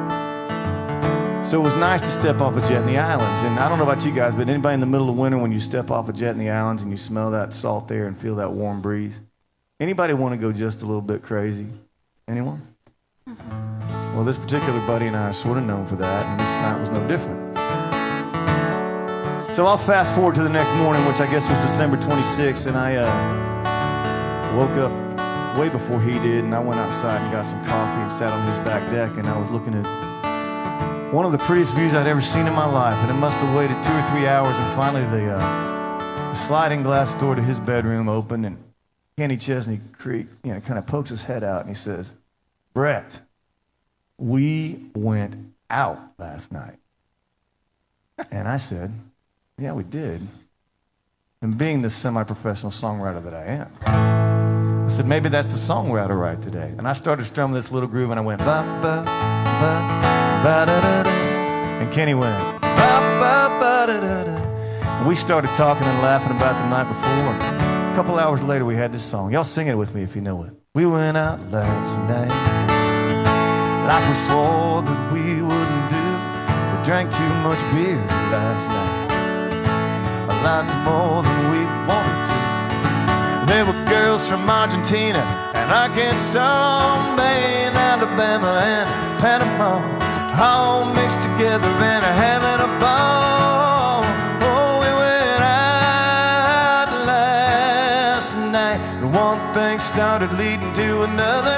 so it was nice to step off a jet in the islands. And I don't know about you guys, but anybody in the middle of winter, when you step off a jet in the islands and you smell that salt air and feel that warm breeze, anybody want to go just a little bit crazy? Anyone? Well, this particular buddy and I are sort of known for that, and this night was no different. So I'll fast forward to the next morning, which I guess was December twenty-sixth, and I uh, woke up way before he did, and I went outside and got some coffee and sat on his back deck, and I was looking at one of the prettiest views I'd ever seen in my life, and it must have waited two or three hours, and finally the, uh, the sliding glass door to his bedroom opened, and Kenny Chesney Creek, you know, kind of pokes his head out, and he says, Brett, we went out last night. And I said, yeah, we did. And being the semi-professional songwriter that I am, I said, maybe that's the song we ought to write today. And I started strumming this little groove, and I went, ba, ba, ba, ba, da, da, da. And Kenny went, ba, ba, ba, da, da, da. And we started talking and laughing about the night before. And a couple hours later, we had this song. Y'all sing it with me if you know it. We went out last night like we swore that we wouldn't do. We drank too much beer last night, a lot more than we wanted to. There were girls from Argentina and Arkansas, Maine, Alabama, and Panama, all mixed together and having a ball. Oh, we went out last night, and one thing started leading to another.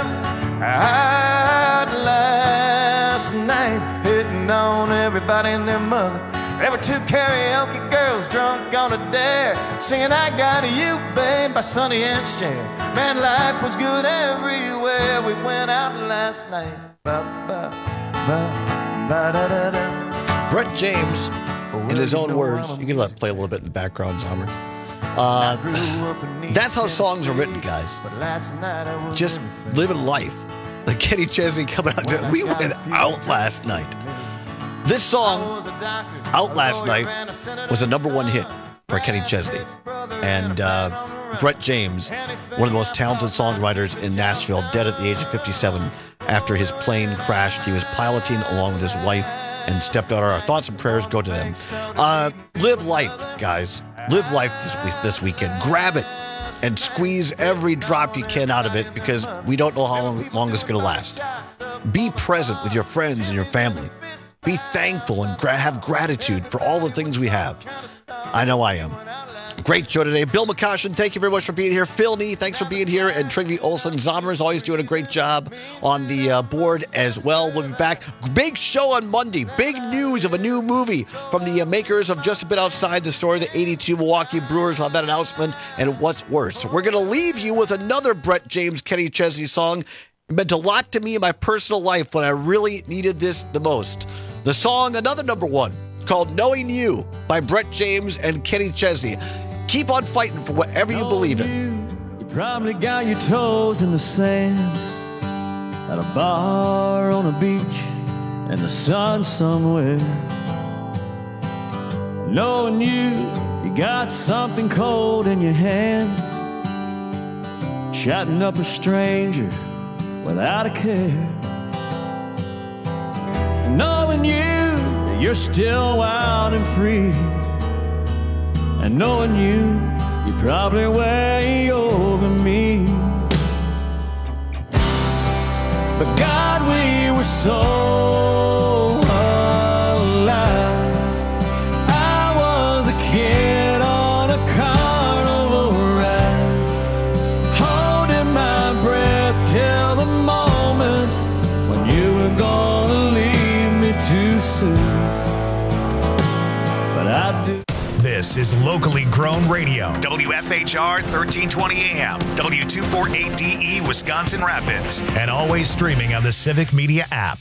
Out last night, hitting on everybody and their mother. There were two karaoke girls drunk on a dare, singing I Got You, Babe by Sonny and Cher. Man, life was good everywhere. We went out last night. Ba, ba, ba, ba, da, da, da. Brett James, in his own words, you can let it play a little bit in the background, Zomer. Uh, that's how songs are written, guys. Just living life. Like Kenny Chesney coming out. To, we went out last night. This song, Out Last Night, was a number one hit for Kenny Chesney. And uh, Brett James, one of the most talented songwriters in Nashville, dead at the age of fifty-seven after his plane crashed. He was piloting along with his wife and stepped out. Our thoughts and prayers go to them. Uh, live life, guys. Live life this week, this weekend. Grab it and squeeze every drop you can out of it, because we don't know how long, long it's going to last. Be present with your friends and your family. Be thankful and gra- have gratitude for all the things we have. I know I am. Great show today. Bill McCoshen, thank you very much for being here. Phil Nee, thanks for being here. And Trygve Olsen. Zomer is always doing a great job on the uh, board as well. We'll be back. Big show on Monday. Big news of a new movie from the uh, makers of Just a Bit Outside the Story. The eighty-two Milwaukee Brewers will have that announcement. And what's worse, we're going to leave you with another Brett James, Kenny Chesney song. It meant a lot to me in my personal life when I really needed this the most. The song, another number one, called Knowing You by Brett James and Kenny Chesney. Keep on fighting for whatever you believe in. You probably got your toes in the sand at a bar on a beach in the sun somewhere. Knowing you, you got something cold in your hand. chatting up a stranger without a care. And knowing you, that you're still wild and free. And knowing you, you're probably way over me. But God, we were so alive. I was a kid on a carnival ride, holding my breath till the moment when you were gonna leave me too soon. But I do. This is locally grown radio. W F H R thirteen twenty A M, W two forty-eight D E, Wisconsin Rapids, and always streaming on the Civic Media app.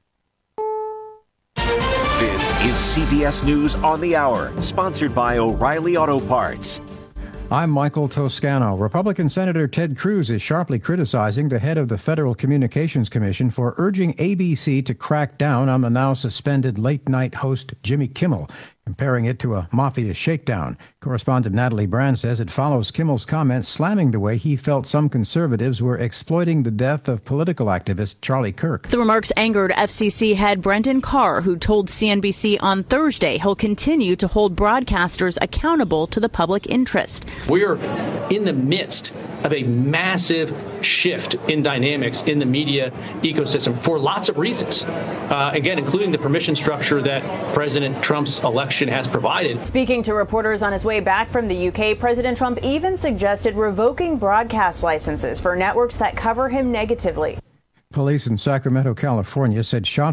This is C B S News on the Hour, sponsored by O'Reilly Auto Parts. I'm Michael Toscano. Republican Senator Ted Cruz is sharply criticizing the head of the Federal Communications Commission for urging A B C to crack down on the now suspended late-night host Jimmy Kimmel, comparing it to a mafia shakedown. Correspondent Natalie Brand says it follows Kimmel's comments slamming the way he felt some conservatives were exploiting the death of political activist Charlie Kirk. The remarks angered F C C head Brendan Carr, who told C N B C on Thursday he'll continue to hold broadcasters accountable to the public interest. We are in the midst of a massive shift in dynamics in the media ecosystem for lots of reasons, uh, again, including the permission structure that President Trump's election has provided. Speaking to reporters on his way back from the U K, President Trump even suggested revoking broadcast licenses for networks that cover him negatively. Police in Sacramento, California said shots